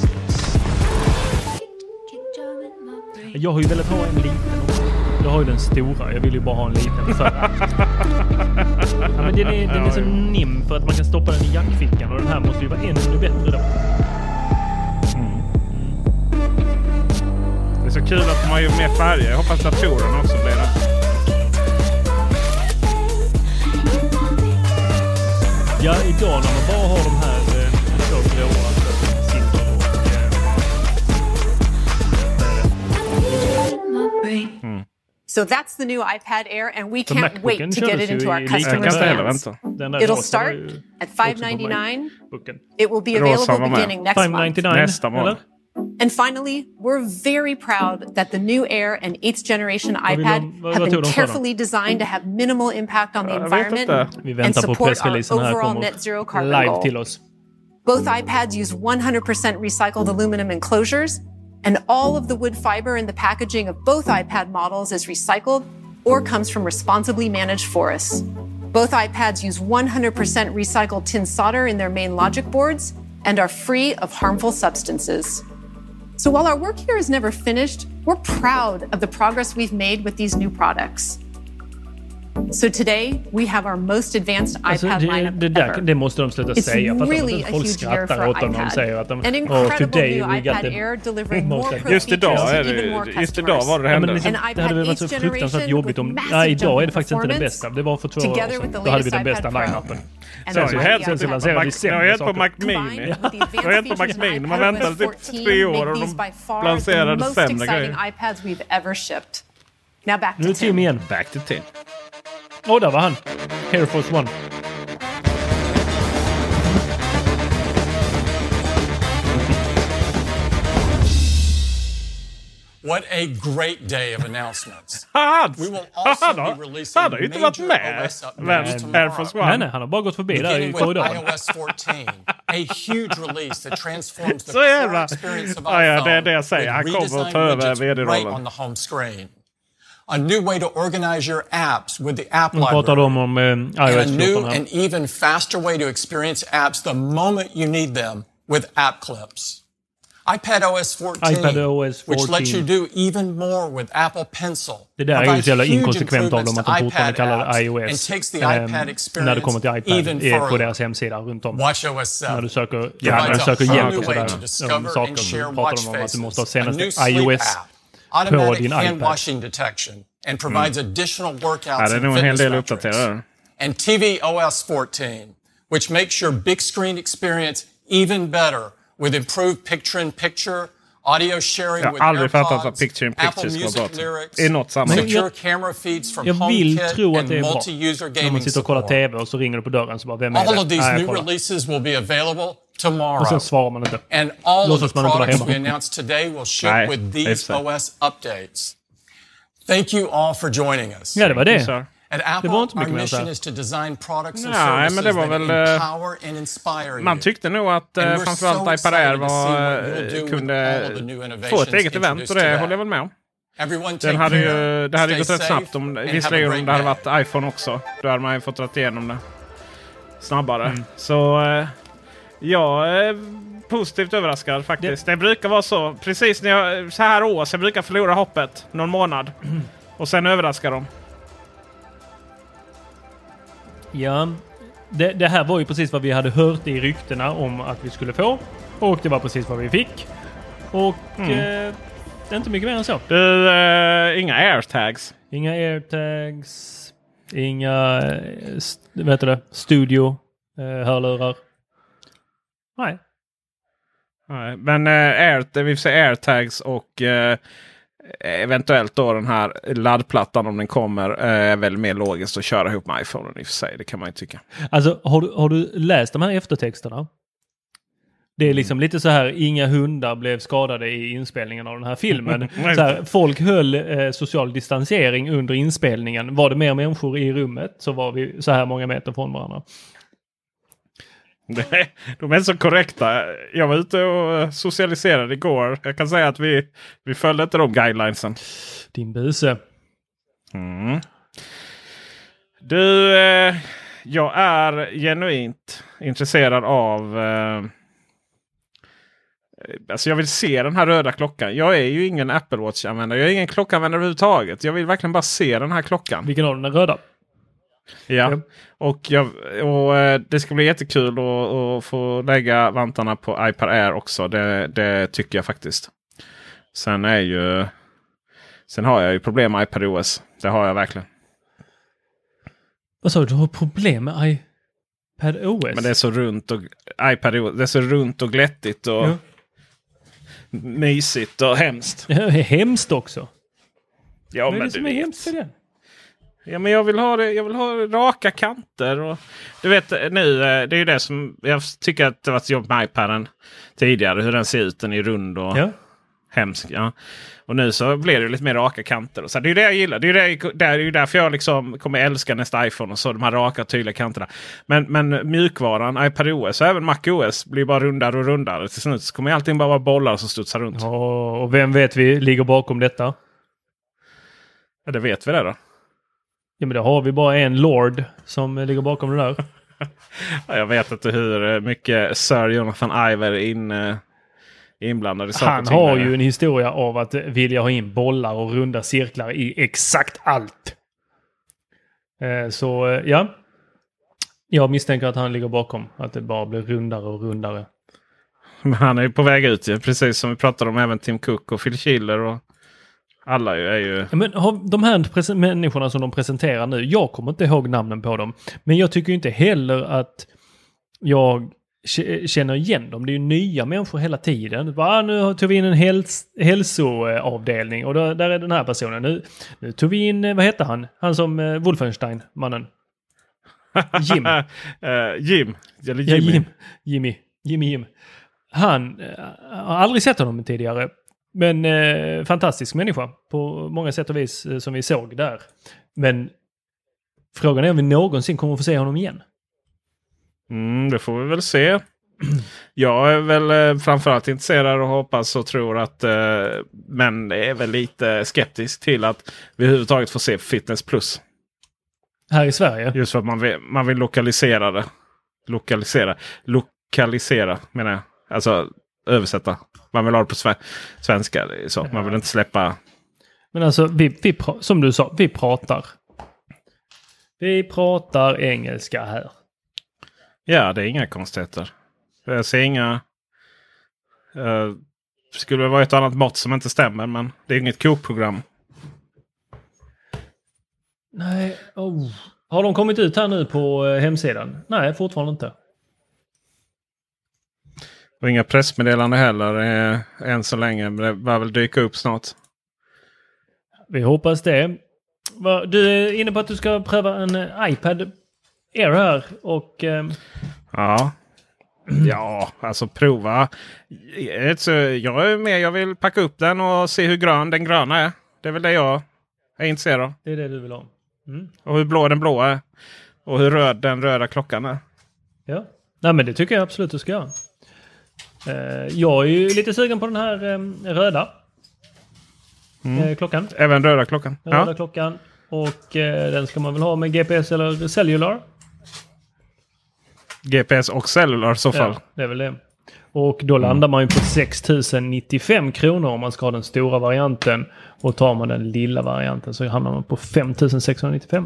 Jag har ju velat ha en liten. Jag har ju den stora. Jag vill ju bara ha en liten. För ja, men den är, den är så nim för att man kan stoppa den i jackfickan. Och den här måste ju vara ännu bättre då. Mm. Det är så kul att man har mer färger. Jag hoppas datorerna också blir det. Ja, idag när man bara har de här eh, två gråa, silver och... Eh, mm. So that's the new iPad Air and we can't wait to get it into our customers' hands. It'll start at five ninety-nine. It will be available beginning next month. Nästa månad. And finally, we're very proud that the new Air and eighth generation iPad have been carefully designed to have minimal impact on the environment and support our overall net zero carbon goal. Both iPads use one hundred percent recycled aluminum enclosures, and all of the wood fiber in the packaging of both iPad models is recycled or comes from responsibly managed forests. Both iPads use one hundred percent recycled tin solder in their main logic boards and are free of harmful substances. So while our work here is never finished, we're proud of the progress we've made with these new products. So today we have our most advanced alltså, iPad det, lineup det, där, ever. det måste de sluta It's säga för really att folk skrattar åt dem när de säger att de An incredible oh, today new we iPad got Air delivering more pro just idag features är to even more det, customers. just idag var det hände. Ja, liksom, det hade väl varit så fruktansvärt jobbigt om... Nej, idag är det faktiskt inte den bästa. Det var för två år sedan. Då hade vi den bästa line-upen. Sen så helt sen så lanserade vi sämre jag är på Mac Mini. Jag är på Mac Mini. Man väntade typ tre år och de lanserade sämre grejer. iPads we've ever shipped. Now back to nu Tim igen. Back to Tim. Åh, oh, där var han. Air Force One. What a great day of announcements. We will also be releasing major O S updates tomorrow. Nej, nej, han har bara gått förbi där i korridoren. iOS fourteen, a huge release that transforms the core experience of iPhone. Ja, ja, det är det jag säger. Han kommer att ta över vd-rollen. Right on the home screen. A new way to organize your apps with the app library. Pratar de om eh, iOS and a new and even faster way to experience apps the moment you need them with app clips. iPadOS fourteen, iPadOS fourteen, which lets you do even more with Apple Pencil. Det där är ju så jävla inkonsekvent av dem att de fortfarande kallar det iOS eh, när det kommer till iPad är på deras hemsida runt om. WatchOS seven när du söker, ja, när du söker hjälp och sådär um, saker så pratar de om att du måste ha senaste iOS på din iPad. And provides mm. additional workouts ja, det är nog en hel del uppdaterade. And tvOS fourteen, which makes your big screen experience even better with improved picture-in-picture, audio sharing Jag with har aldrig fattat att AirPods, Picture in Apple Picture ska vara Music bra. lyrics, I något sammanhang. secure jag, camera feeds from jag vill HomeKit tro att and det är bra. multi-user När gaming man sitter och kollar support. tv och så ringer du på dörren så bara, vem är All det? of these Nej, new kolla. releases will be available tomorrow. Och sen svarar man inte. And all of Låtsas the man inte vara products we hemma. announced today will ship Nej, with det är these så. O S updates. Thank you all for joining us. Ja, det var det. Sir. At Apple, Det var inte our mycket mer mission så. is to design products and Nej, services men det var that väl, eh, empower and inspire Man you. tyckte nog att And eh, we're framförallt so iPad excited Air to see var, what you'll do eh, with kunde all of the new få ett innovations eget event, och introduced det today. håller jag väl med om. Everyone Den take hade ju, care, det hade ju stay gått rätt safe, snabbt om, and have a visserligen om great det hade day. varit iPhone också. Då hade man ju fått rätt igenom det snabbare. Mm. Så eh, jag är positivt överraskad faktiskt. Det, det brukar vara så. Precis när jag, så här år så jag brukar förlora hoppet någon månad. Och sen överraskar de. Ja, det, det här var ju precis vad vi hade hört i ryktena om att vi skulle få. Och det var precis vad vi fick. Och mm. eh, det är inte mycket mer än så. Du, eh, inga AirTags. Inga AirTags. Inga eh, st- vet du det, studio eh, hörlurar. Nej. Nej, men eh, Air, det vill säga AirTags och eh, eventuellt då den här laddplattan om den kommer eh, är väl mer logiskt att köra ihop med iPhone i och för sig. Det kan man ju tycka. Alltså, har du, har du läst de här eftertexterna? Det är liksom lite så här, inga hundar blev skadade i inspelningen av den här filmen. Så här, folk höll eh, social distansering under inspelningen. Var det mer människor i rummet så var vi så här många meter från varandra. De är så korrekta. Jag var ute och socialiserade igår. Jag kan säga att vi, vi följde inte de guidelinesen. Din buse. Mm. Du, eh, jag är genuint intresserad av... Eh, alltså jag vill se den här röda klockan. Jag är ju ingen Apple Watch-användare. Jag är ingen klockanvändare överhuvudtaget. Jag vill verkligen bara se den här klockan. Vilken av den är röda? Ja, ja. Och, jag, och eh, det ska bli jättekul att, att få lägga vantarna på iPad Air också. Det, det tycker jag faktiskt. Sen är ju... Sen har jag ju problem med iPadOS. Det har jag verkligen. Vad sa du? Du har problem med iPadOS? Men det är så runt och iPadOS, det är så runt och glättigt och ja. mysigt och hemskt. Det är hemskt också. Ja, Vad är men det som du är vet. hemskt för det? Ja, men jag vill ha det, jag vill ha raka kanter och du vet nu, det är ju det som jag tycker att det var ett jobb med iPaden tidigare, hur den ser ut, den är rund och ja. hemsk. Ja. Och nu så blir det lite mer raka kanter. Och så det är ju det jag gillar. Det är ju det, det är ju därför jag liksom kommer älska nästa iPhone och så de här raka tydliga kanterna. Men, men mjukvaran, iPadOS och även macOS blir bara rundare och rundare. Till slut så kommer allting bara vara bollar som studsar runt. Oh, och vem vet vi ligger bakom detta? Ja, det vet vi det då. Ja, men då har vi bara en Lord som ligger bakom det där. Ja, jag vet inte hur mycket Sir Jonathan Ive är in, uh, inblandad i saker. Han har ju en historia av att vilja ha in bollar och runda cirklar i exakt allt. Uh, så uh, ja. Jag misstänker att han ligger bakom. Att det bara blir rundare och rundare. Men han är ju på väg ut, ja. Precis som vi pratade om även Tim Cook och Phil Schiller och alla är ju... Ja, men har de här presen- människorna som de presenterar nu, jag kommer inte ihåg namnen på dem. Men jag tycker inte heller att jag k- känner igen dem. Det är ju nya människor hela tiden. Va, nu tog vi in en häls- hälsoavdelning och då, där är den här personen. Nu, nu tog vi in, vad heter han? Han som uh, Wolfenstein, mannen. Jim. uh, Jim. Eller ja, Jimmy. Jim. Jimmy. Jimmy Jim. Han uh, har aldrig sett honom tidigare. Men eh, fantastisk människa på många sätt och vis eh, som vi såg där. Men frågan är om vi någonsin kommer att få se honom igen. Mm, det får vi väl se. Jag är väl eh, framförallt intresserad och hoppas och tror att eh, men är väl lite skeptisk till att vi överhuvudtaget får se Fitness Plus. Här i Sverige? Just för att man vill, man vill lokalisera det. Lokalisera. Lokalisera menar jag. Alltså översätta. Man vill ha det på sve- svenska. Det är så. Man vill inte släppa... Men alltså, vi, vi pra- som du sa, vi pratar. Vi pratar engelska här. Ja, det är inga konstigheter. Jag ser inga... Uh, skulle det vara ett annat mått som inte stämmer, men det är inget kokprogram. Nej, oh. Har de kommit ut här nu på hemsidan? Nej, fortfarande inte. Och inga pressmeddelande heller eh, än så länge. Men det bör väl dyka upp snart. Vi hoppas det. Du är inne på att du ska pröva en iPad Air här. Och, eh... Ja. Ja, alltså prova. Jag är med, jag vill packa upp den och se hur grön den gröna är. Det är väl det jag är intresserad av. Det är det du vill ha. Mm. Och hur blå den blå är. Och hur röd den röda klockan är. Ja, nej men det tycker jag absolut du ska göra. Uh, jag är ju lite sugen på den här um, röda mm. uh, klockan. Även röda klockan. Den röda ja. klockan. Och uh, den ska man väl ha med G P S eller cellular. G P S och cellular i så fall. Ja, det är väl det. Och då mm. landar man ju på sex tusen nittiofem kronor om man ska ha den stora varianten. Och tar man den lilla varianten så hamnar man på fem tusen sexhundranittiofem.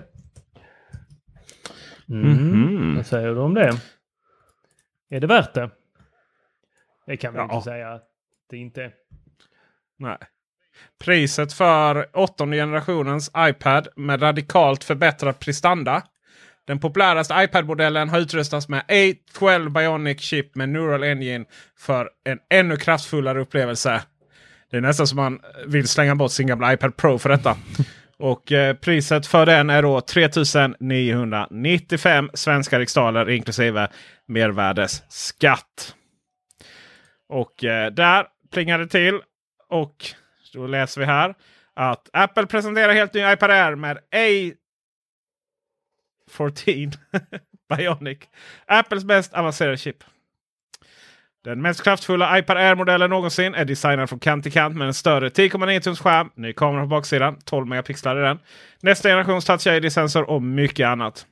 Mm. Mm. Vad säger du om det? Är det värt det? Det kan vi ja. inte säga att det inte är. Nej. Priset för åttonde generationens iPad med radikalt förbättrad prestanda. Den populäraste iPad-modellen har utrustats med A tolv Bionic chip med Neural Engine för en ännu kraftfullare upplevelse. Det är nästan som man vill slänga bort sin gamla iPad Pro för detta. Och eh, priset för den är då tre tusen niohundranittiofem svenska riksdaler inklusive mervärdesskatt. Och eh, där plingar det till. Och då läser vi här att Apple presenterar helt ny iPad Air med A fjorton Bionic. Apples mest avancerade chip. Den mest kraftfulla iPad Air-modellen någonsin är designad från kant till kant med en större tio komma nio tums skärm, ny kamera på baksidan, tolv megapixlar i den, nästa generations Touch I D-sensor och mycket annat.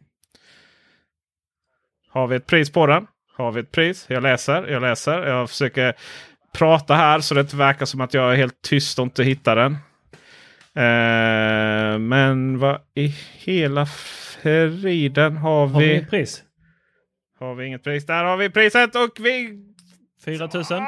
Har vi ett pris på den? Har vi ett pris? Jag läser, jag läser. Jag försöker prata här så det inte verkar som att jag är helt tyst och inte hittar den. Eh, men vad i hela friden har vi... Har vi ett pris? Har vi inget pris? Där har vi priset och vi... fyra tusen.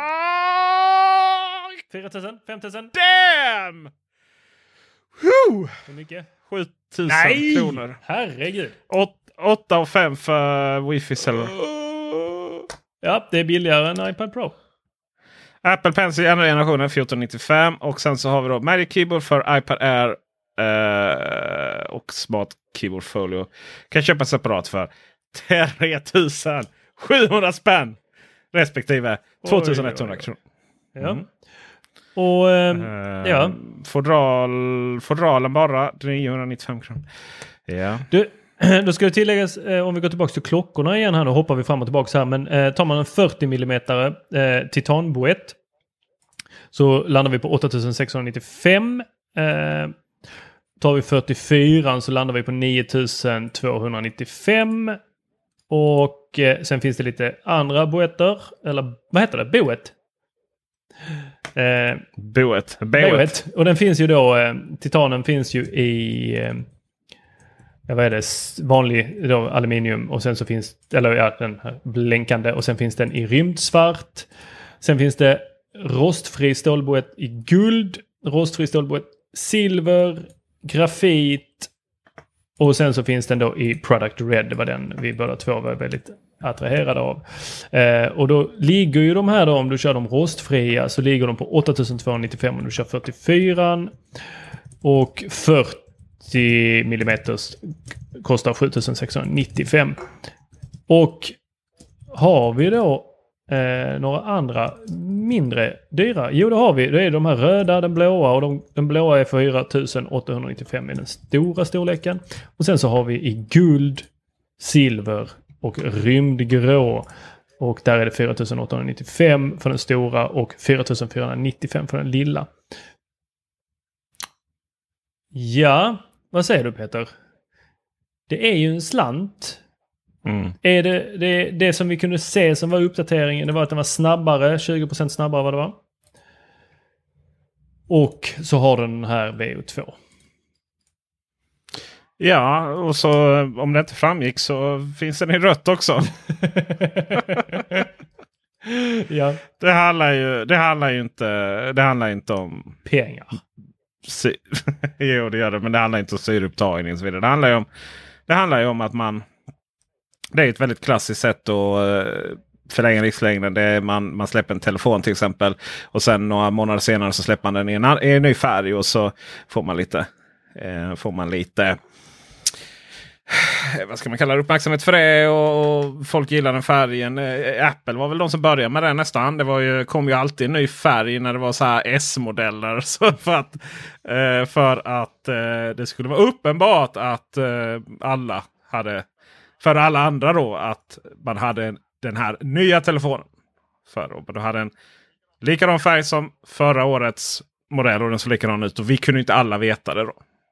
fyra tusen. fem tusen. Damn! Woo! Hur mycket? sju tusen kronor. Herregud. åtta och fem för Wi-Fi celler. Ja, det är billigare än iPad Pro. Apple Pencil i andra generationen fjorton nittiofem. Och sen så har vi då Magic Keyboard för iPad Air eh, och Smart Keyboard Folio. Kan köpa separat för tre tusen sjuhundra spänn. Respektive två tusen etthundra kronor. Ja. Mm. Och eh, uh, ja. Fodral, fodralen bara niohundranittiofem kronor. Ja. Du, då ska det tilläggas, eh, om vi går tillbaka till klockorna igen här, då hoppar vi fram och tillbaka här. Men eh, tar man en fyrtio millimeter eh, titanboett så landar vi på åtta tusen sexhundranittiofem. Eh, tar vi fyrtiofyra så landar vi på nio tusen tvåhundranittiofem. Och eh, sen finns det lite andra boetter. Eller vad heter det? Boet. Eh, boet. Boet. Och den finns ju då, eh, titanen finns ju i eh, ja, vad är det? Vanlig då, aluminium. Och sen så finns, eller ja, den här blänkande. Och sen finns den i rymdsvart. Sen finns det rostfri stålboet i guld. Rostfri stålboet silver. Grafit. Och sen så finns den då i Product Red. Det var den vi båda två var väldigt attraherade av. Eh, och då ligger ju de här då, om du kör de rostfria så ligger de på åtta tusen tvåhundranittiofem om du kör fyrtiofyra. Och fyrtio millimeter kostar sju tusen sexhundranittiofem. Och har vi då eh, några andra mindre dyra? Jo, det har vi. Det är de här röda, den blåa och de, den blåa är fyra tusen åttahundranittiofem i den stora storleken. Och sen så har vi i guld, silver och rymdgrå. Och där är det fyra tusen åttahundranittiofem för den stora och fyra tusen fyrahundranittiofem för den lilla. Ja, vad säger du Peter? Det är ju en slant. Mm. Är det, det det som vi kunde se som var uppdateringen, det var att den var snabbare, tjugo procent snabbare vad det var. Och så har den här V O två. Ja, och så om det inte framgick så finns den i rött också. Ja. Det handlar ju det handlar ju inte det handlar inte om pengar. Sy- jo, det gör det, men det handlar inte om syreupptagning och så vidare. Det handlar ju om det handlar ju om att man det är ett väldigt klassiskt sätt att uh, förlänga livslängden. Det är man, man släpper en telefon till exempel. Och sen några månader senare så släpper man den i en, i en ny färg. Och så får man lite... Eh, får man lite... Vad ska man kalla det? Uppmärksamhet för det. Och, och folk gillar den färgen. Eh, Apple var väl de som började med det nästan. Det var ju, kom ju alltid en ny färg när det var så här S-modeller. Så för att, eh, för att eh, det skulle vara uppenbart att eh, alla hade... För alla andra då att man hade den här nya telefonen. För och då hade en likadan färg som förra årets modell och den såg likadan ut. Och vi kunde inte alla veta det då.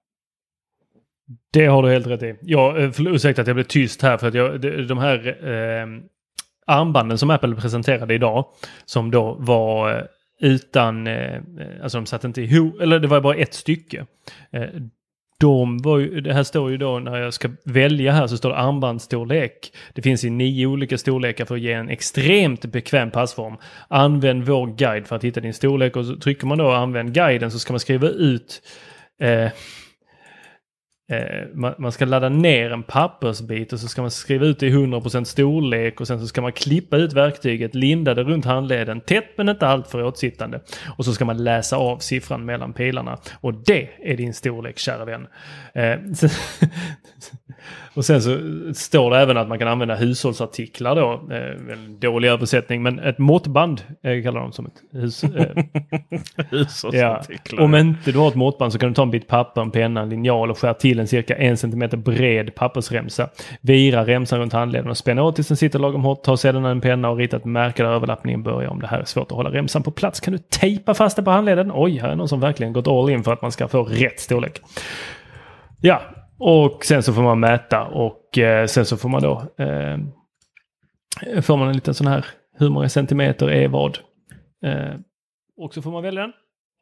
Det har du helt rätt i. Jag, ursäkta att jag blev tyst här för att jag, de här eh, armbanden som Apple presenterade idag som då var utan, eh, alltså de satt inte ihop, eller det var bara ett stycke. Eh, De var ju, det här står ju då när jag ska välja här så står det armbandsstorlek. Det finns i nio olika storlekar för att ge en extremt bekväm passform. Använd vår guide för att hitta din storlek och så trycker man då använd guiden så ska man skriva ut eh, eh, man, man ska ladda ner en pappersbit och så ska man skriva ut det i hundra procent storlek och sen så ska man klippa ut verktyget, linda det runt handleden tätt men inte allt för åtsittande och så ska man läsa av siffran mellan pilarna och det är din storlek, kära vän. Eh, sen, och sen så står det även att man kan använda hushållsartiklar då, eh, en dålig översättning men ett måttband eh, kallar de som ett hus, eh. hushållsartiklar. Ja. Om inte du har ett måttband så kan du ta en bit papper, en penna, en linjal och skära till en cirka en centimeter bred pappersremsa. Vira remsan runt handleden och spänna åt tills den sitter lagom hårt. Ta sedan en penna och rita ett märke där överlappningen börjar. Om det här är svårt att hålla remsan på plats kan du tejpa fast det på handleden. Oj, här är någon som verkligen gått all in för att man ska få rätt storlek. Ja, och sen så får man mäta och eh, sen så får man då eh, får man en liten sån här hur många centimeter är vad. Eh, och så får man välja den.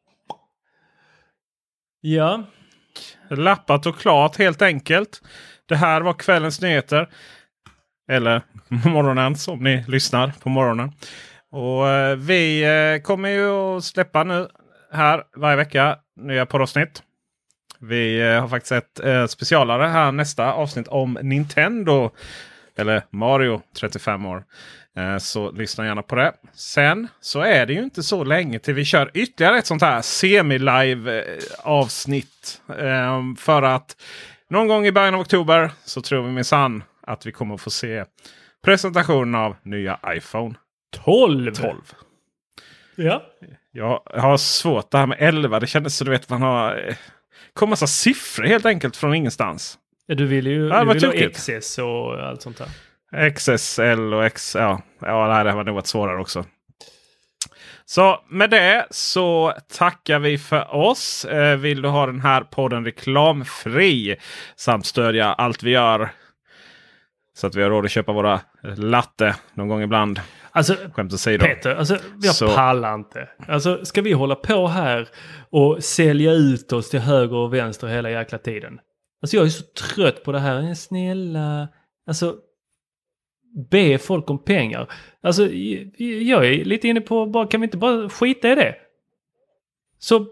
Ja. Lappat och klart helt enkelt. Det här var kvällens nyheter. Eller morgonens om ni lyssnar på morgonen. Och eh, vi eh, kommer ju att släppa nu här varje vecka nya poddavsnitt. Vi eh, har faktiskt ett eh, specialare här nästa avsnitt om Nintendo. Eller Mario trettiofem år. Eh, så lyssna gärna på det. Sen så är det ju inte så länge till vi kör ytterligare ett sånt här semi-live eh, avsnitt. Eh, för att någon gång i början av oktober så tror vi minsann att vi kommer att få se presentationen av nya iPhone tolv. tolv. Ja. Jag har svårt det här med elva. Det kändes så du vet man har eh, kommer massa siffror helt enkelt från ingenstans. Ja, du vill ju ja, du vill ha X S och allt sånt där. X S L och X... Ja, ja det här har nog varit svårare också. Så med det så tackar vi för oss. Eh, vill du ha den här podden reklamfri samt stödja allt vi gör så att vi har råd att köpa våra latte någon gång ibland. Alltså, skämt att säga då. Peter, alltså, jag så. pallar inte. Alltså, ska vi hålla på här och sälja ut oss till höger och vänster hela jäkla tiden? Alltså, jag är så trött på det här. Snälla, alltså, be folk om pengar. Alltså, jag är lite inne på, bara, kan vi inte bara skita i det? Så,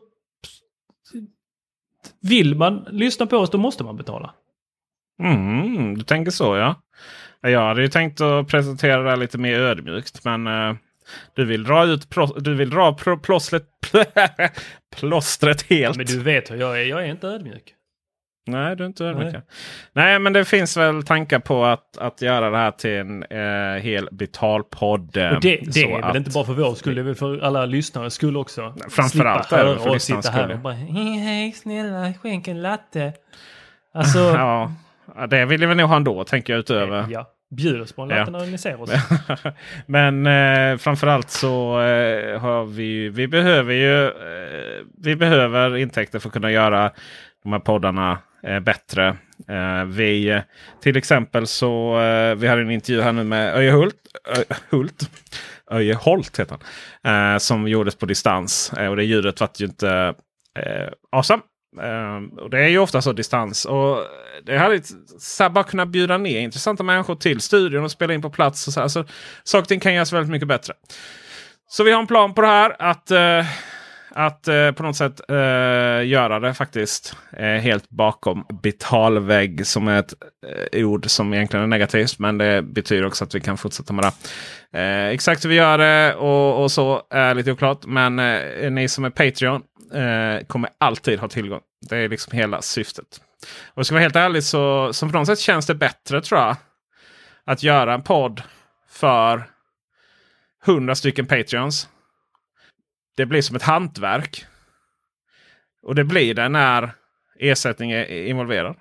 vill man lyssna på oss, då måste man betala. Mm, du tänker så, ja. Jag hade ju tänkt att presentera det lite mer ödmjukt, men uh, du vill dra ut pro, du vill dra pro, plåstret, plåstret helt. Men du vet hur jag är, jag är inte ödmjuk. Nej, du är inte ödmjuk. Nej. Nej, men det finns väl tankar på att, att göra det här till en uh, hel betalpodd. Uh, Och det, det är väl inte bara för vår skull, det är väl för alla lyssnare skull också. Framförallt är det för lyssnarnas skull. Här och bara, hej, snälla, skänk en latte. Alltså... ja. Ja, det vill jag väl nog ha ändå, tänker jag utöver. Ja, bjud oss på en latte när ni ser oss. Men eh, framförallt så eh, har vi vi behöver ju eh, vi behöver intäkter för att kunna göra de här poddarna eh, bättre. Eh, vi till exempel så eh, vi har en intervju här nu med Öje Hult, Ö, Hult Öje Holt heter han, eh, som gjordes på distans eh, och det ljudet var ju inte eh, awesome. Um, och det är ju ofta så distans och det hade så här, bara kunna bjuda ner intressanta människor till studion och spela in på plats och så här, så saker och ting kan göras väldigt mycket bättre. Så vi har en plan på det här att uh, att eh, på något sätt eh, göra det faktiskt eh, helt bakom betalvägg, som är ett eh, ord som egentligen är negativt, men det betyder också att vi kan fortsätta med det. Eh, exakt hur vi gör det och, och så är lite oklart, men eh, ni som är Patreon eh, kommer alltid ha tillgång. Det är liksom hela syftet. Och ska vara helt ärlig så, så på något sätt känns det bättre, tror jag, att göra en podd för hundra stycken Patreons. Det blir som ett hantverk. Och det blir det när ersättning är involverad.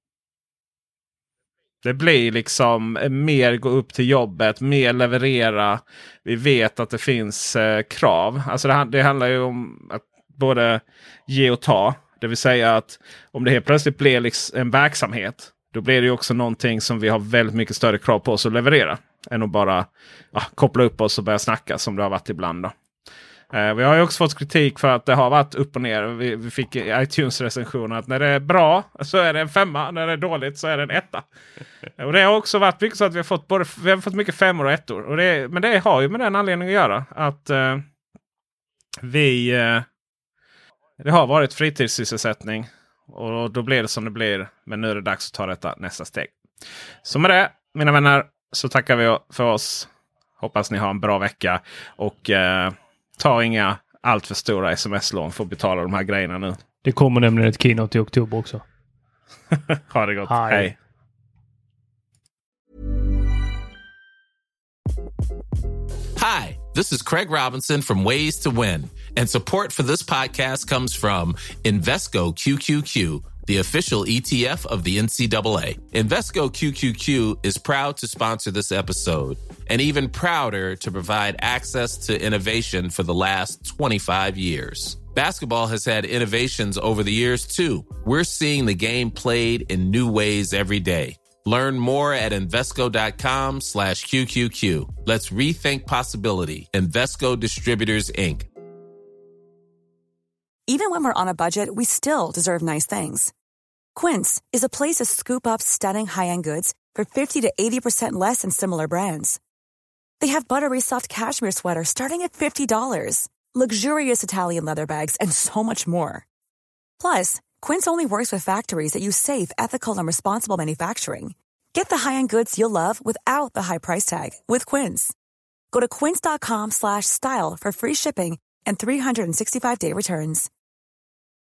Det blir liksom mer gå upp till jobbet, mer leverera. Vi vet att det finns eh, krav. Alltså det, det handlar ju om att både ge och ta. Det vill säga att om det helt plötsligt blir liksom en verksamhet, då blir det ju också någonting som vi har väldigt mycket större krav på oss att leverera. Än att bara ja, koppla upp oss och börja snacka som det har varit ibland då. Eh, vi har ju också fått kritik för att det har varit upp och ner. Vi, vi fick i iTunes-recensioner att när det är bra så är det en femma. När det är dåligt så är det en etta. Och det har också varit mycket så att vi har fått, både, vi har fått mycket femmor och ettor. Och det, men det har ju med den anledningen att göra. Att eh, vi... Eh, det har varit fritidssysselsättning. Och då blir det som det blir. Men nu är det dags att ta detta nästa steg. Så med det, mina vänner, så tackar vi för oss. Hoppas ni har en bra vecka. Och eh, ta inga allt för stora sms-lån för att betala de här grejerna nu. Det kommer nämligen ett keynote i oktober också. Ha det gott. Hej. Hej. Hi, this is Craig Robinson from Ways to Win. And support for this podcast comes from Invesco Q Q Q, the official E T F of the N C double A. Invesco Q Q Q is proud to sponsor this episode and even prouder to provide access to innovation for the last twenty-five years. Basketball has had innovations over the years, too. We're seeing the game played in new ways every day. Learn more at Invesco.com slash QQQ. Let's rethink possibility. Invesco Distributors, Incorporated. Even when we're on a budget, we still deserve nice things. Quince is a place to scoop up stunning high-end goods for fifty to eighty percent less than similar brands. They have buttery soft cashmere sweaters starting at fifty dollars, luxurious Italian leather bags, and so much more. Plus, Quince only works with factories that use safe, ethical, and responsible manufacturing. Get the high-end goods you'll love without the high price tag with Quince. Go to quince.com slash style for free shipping and three sixty-five day returns.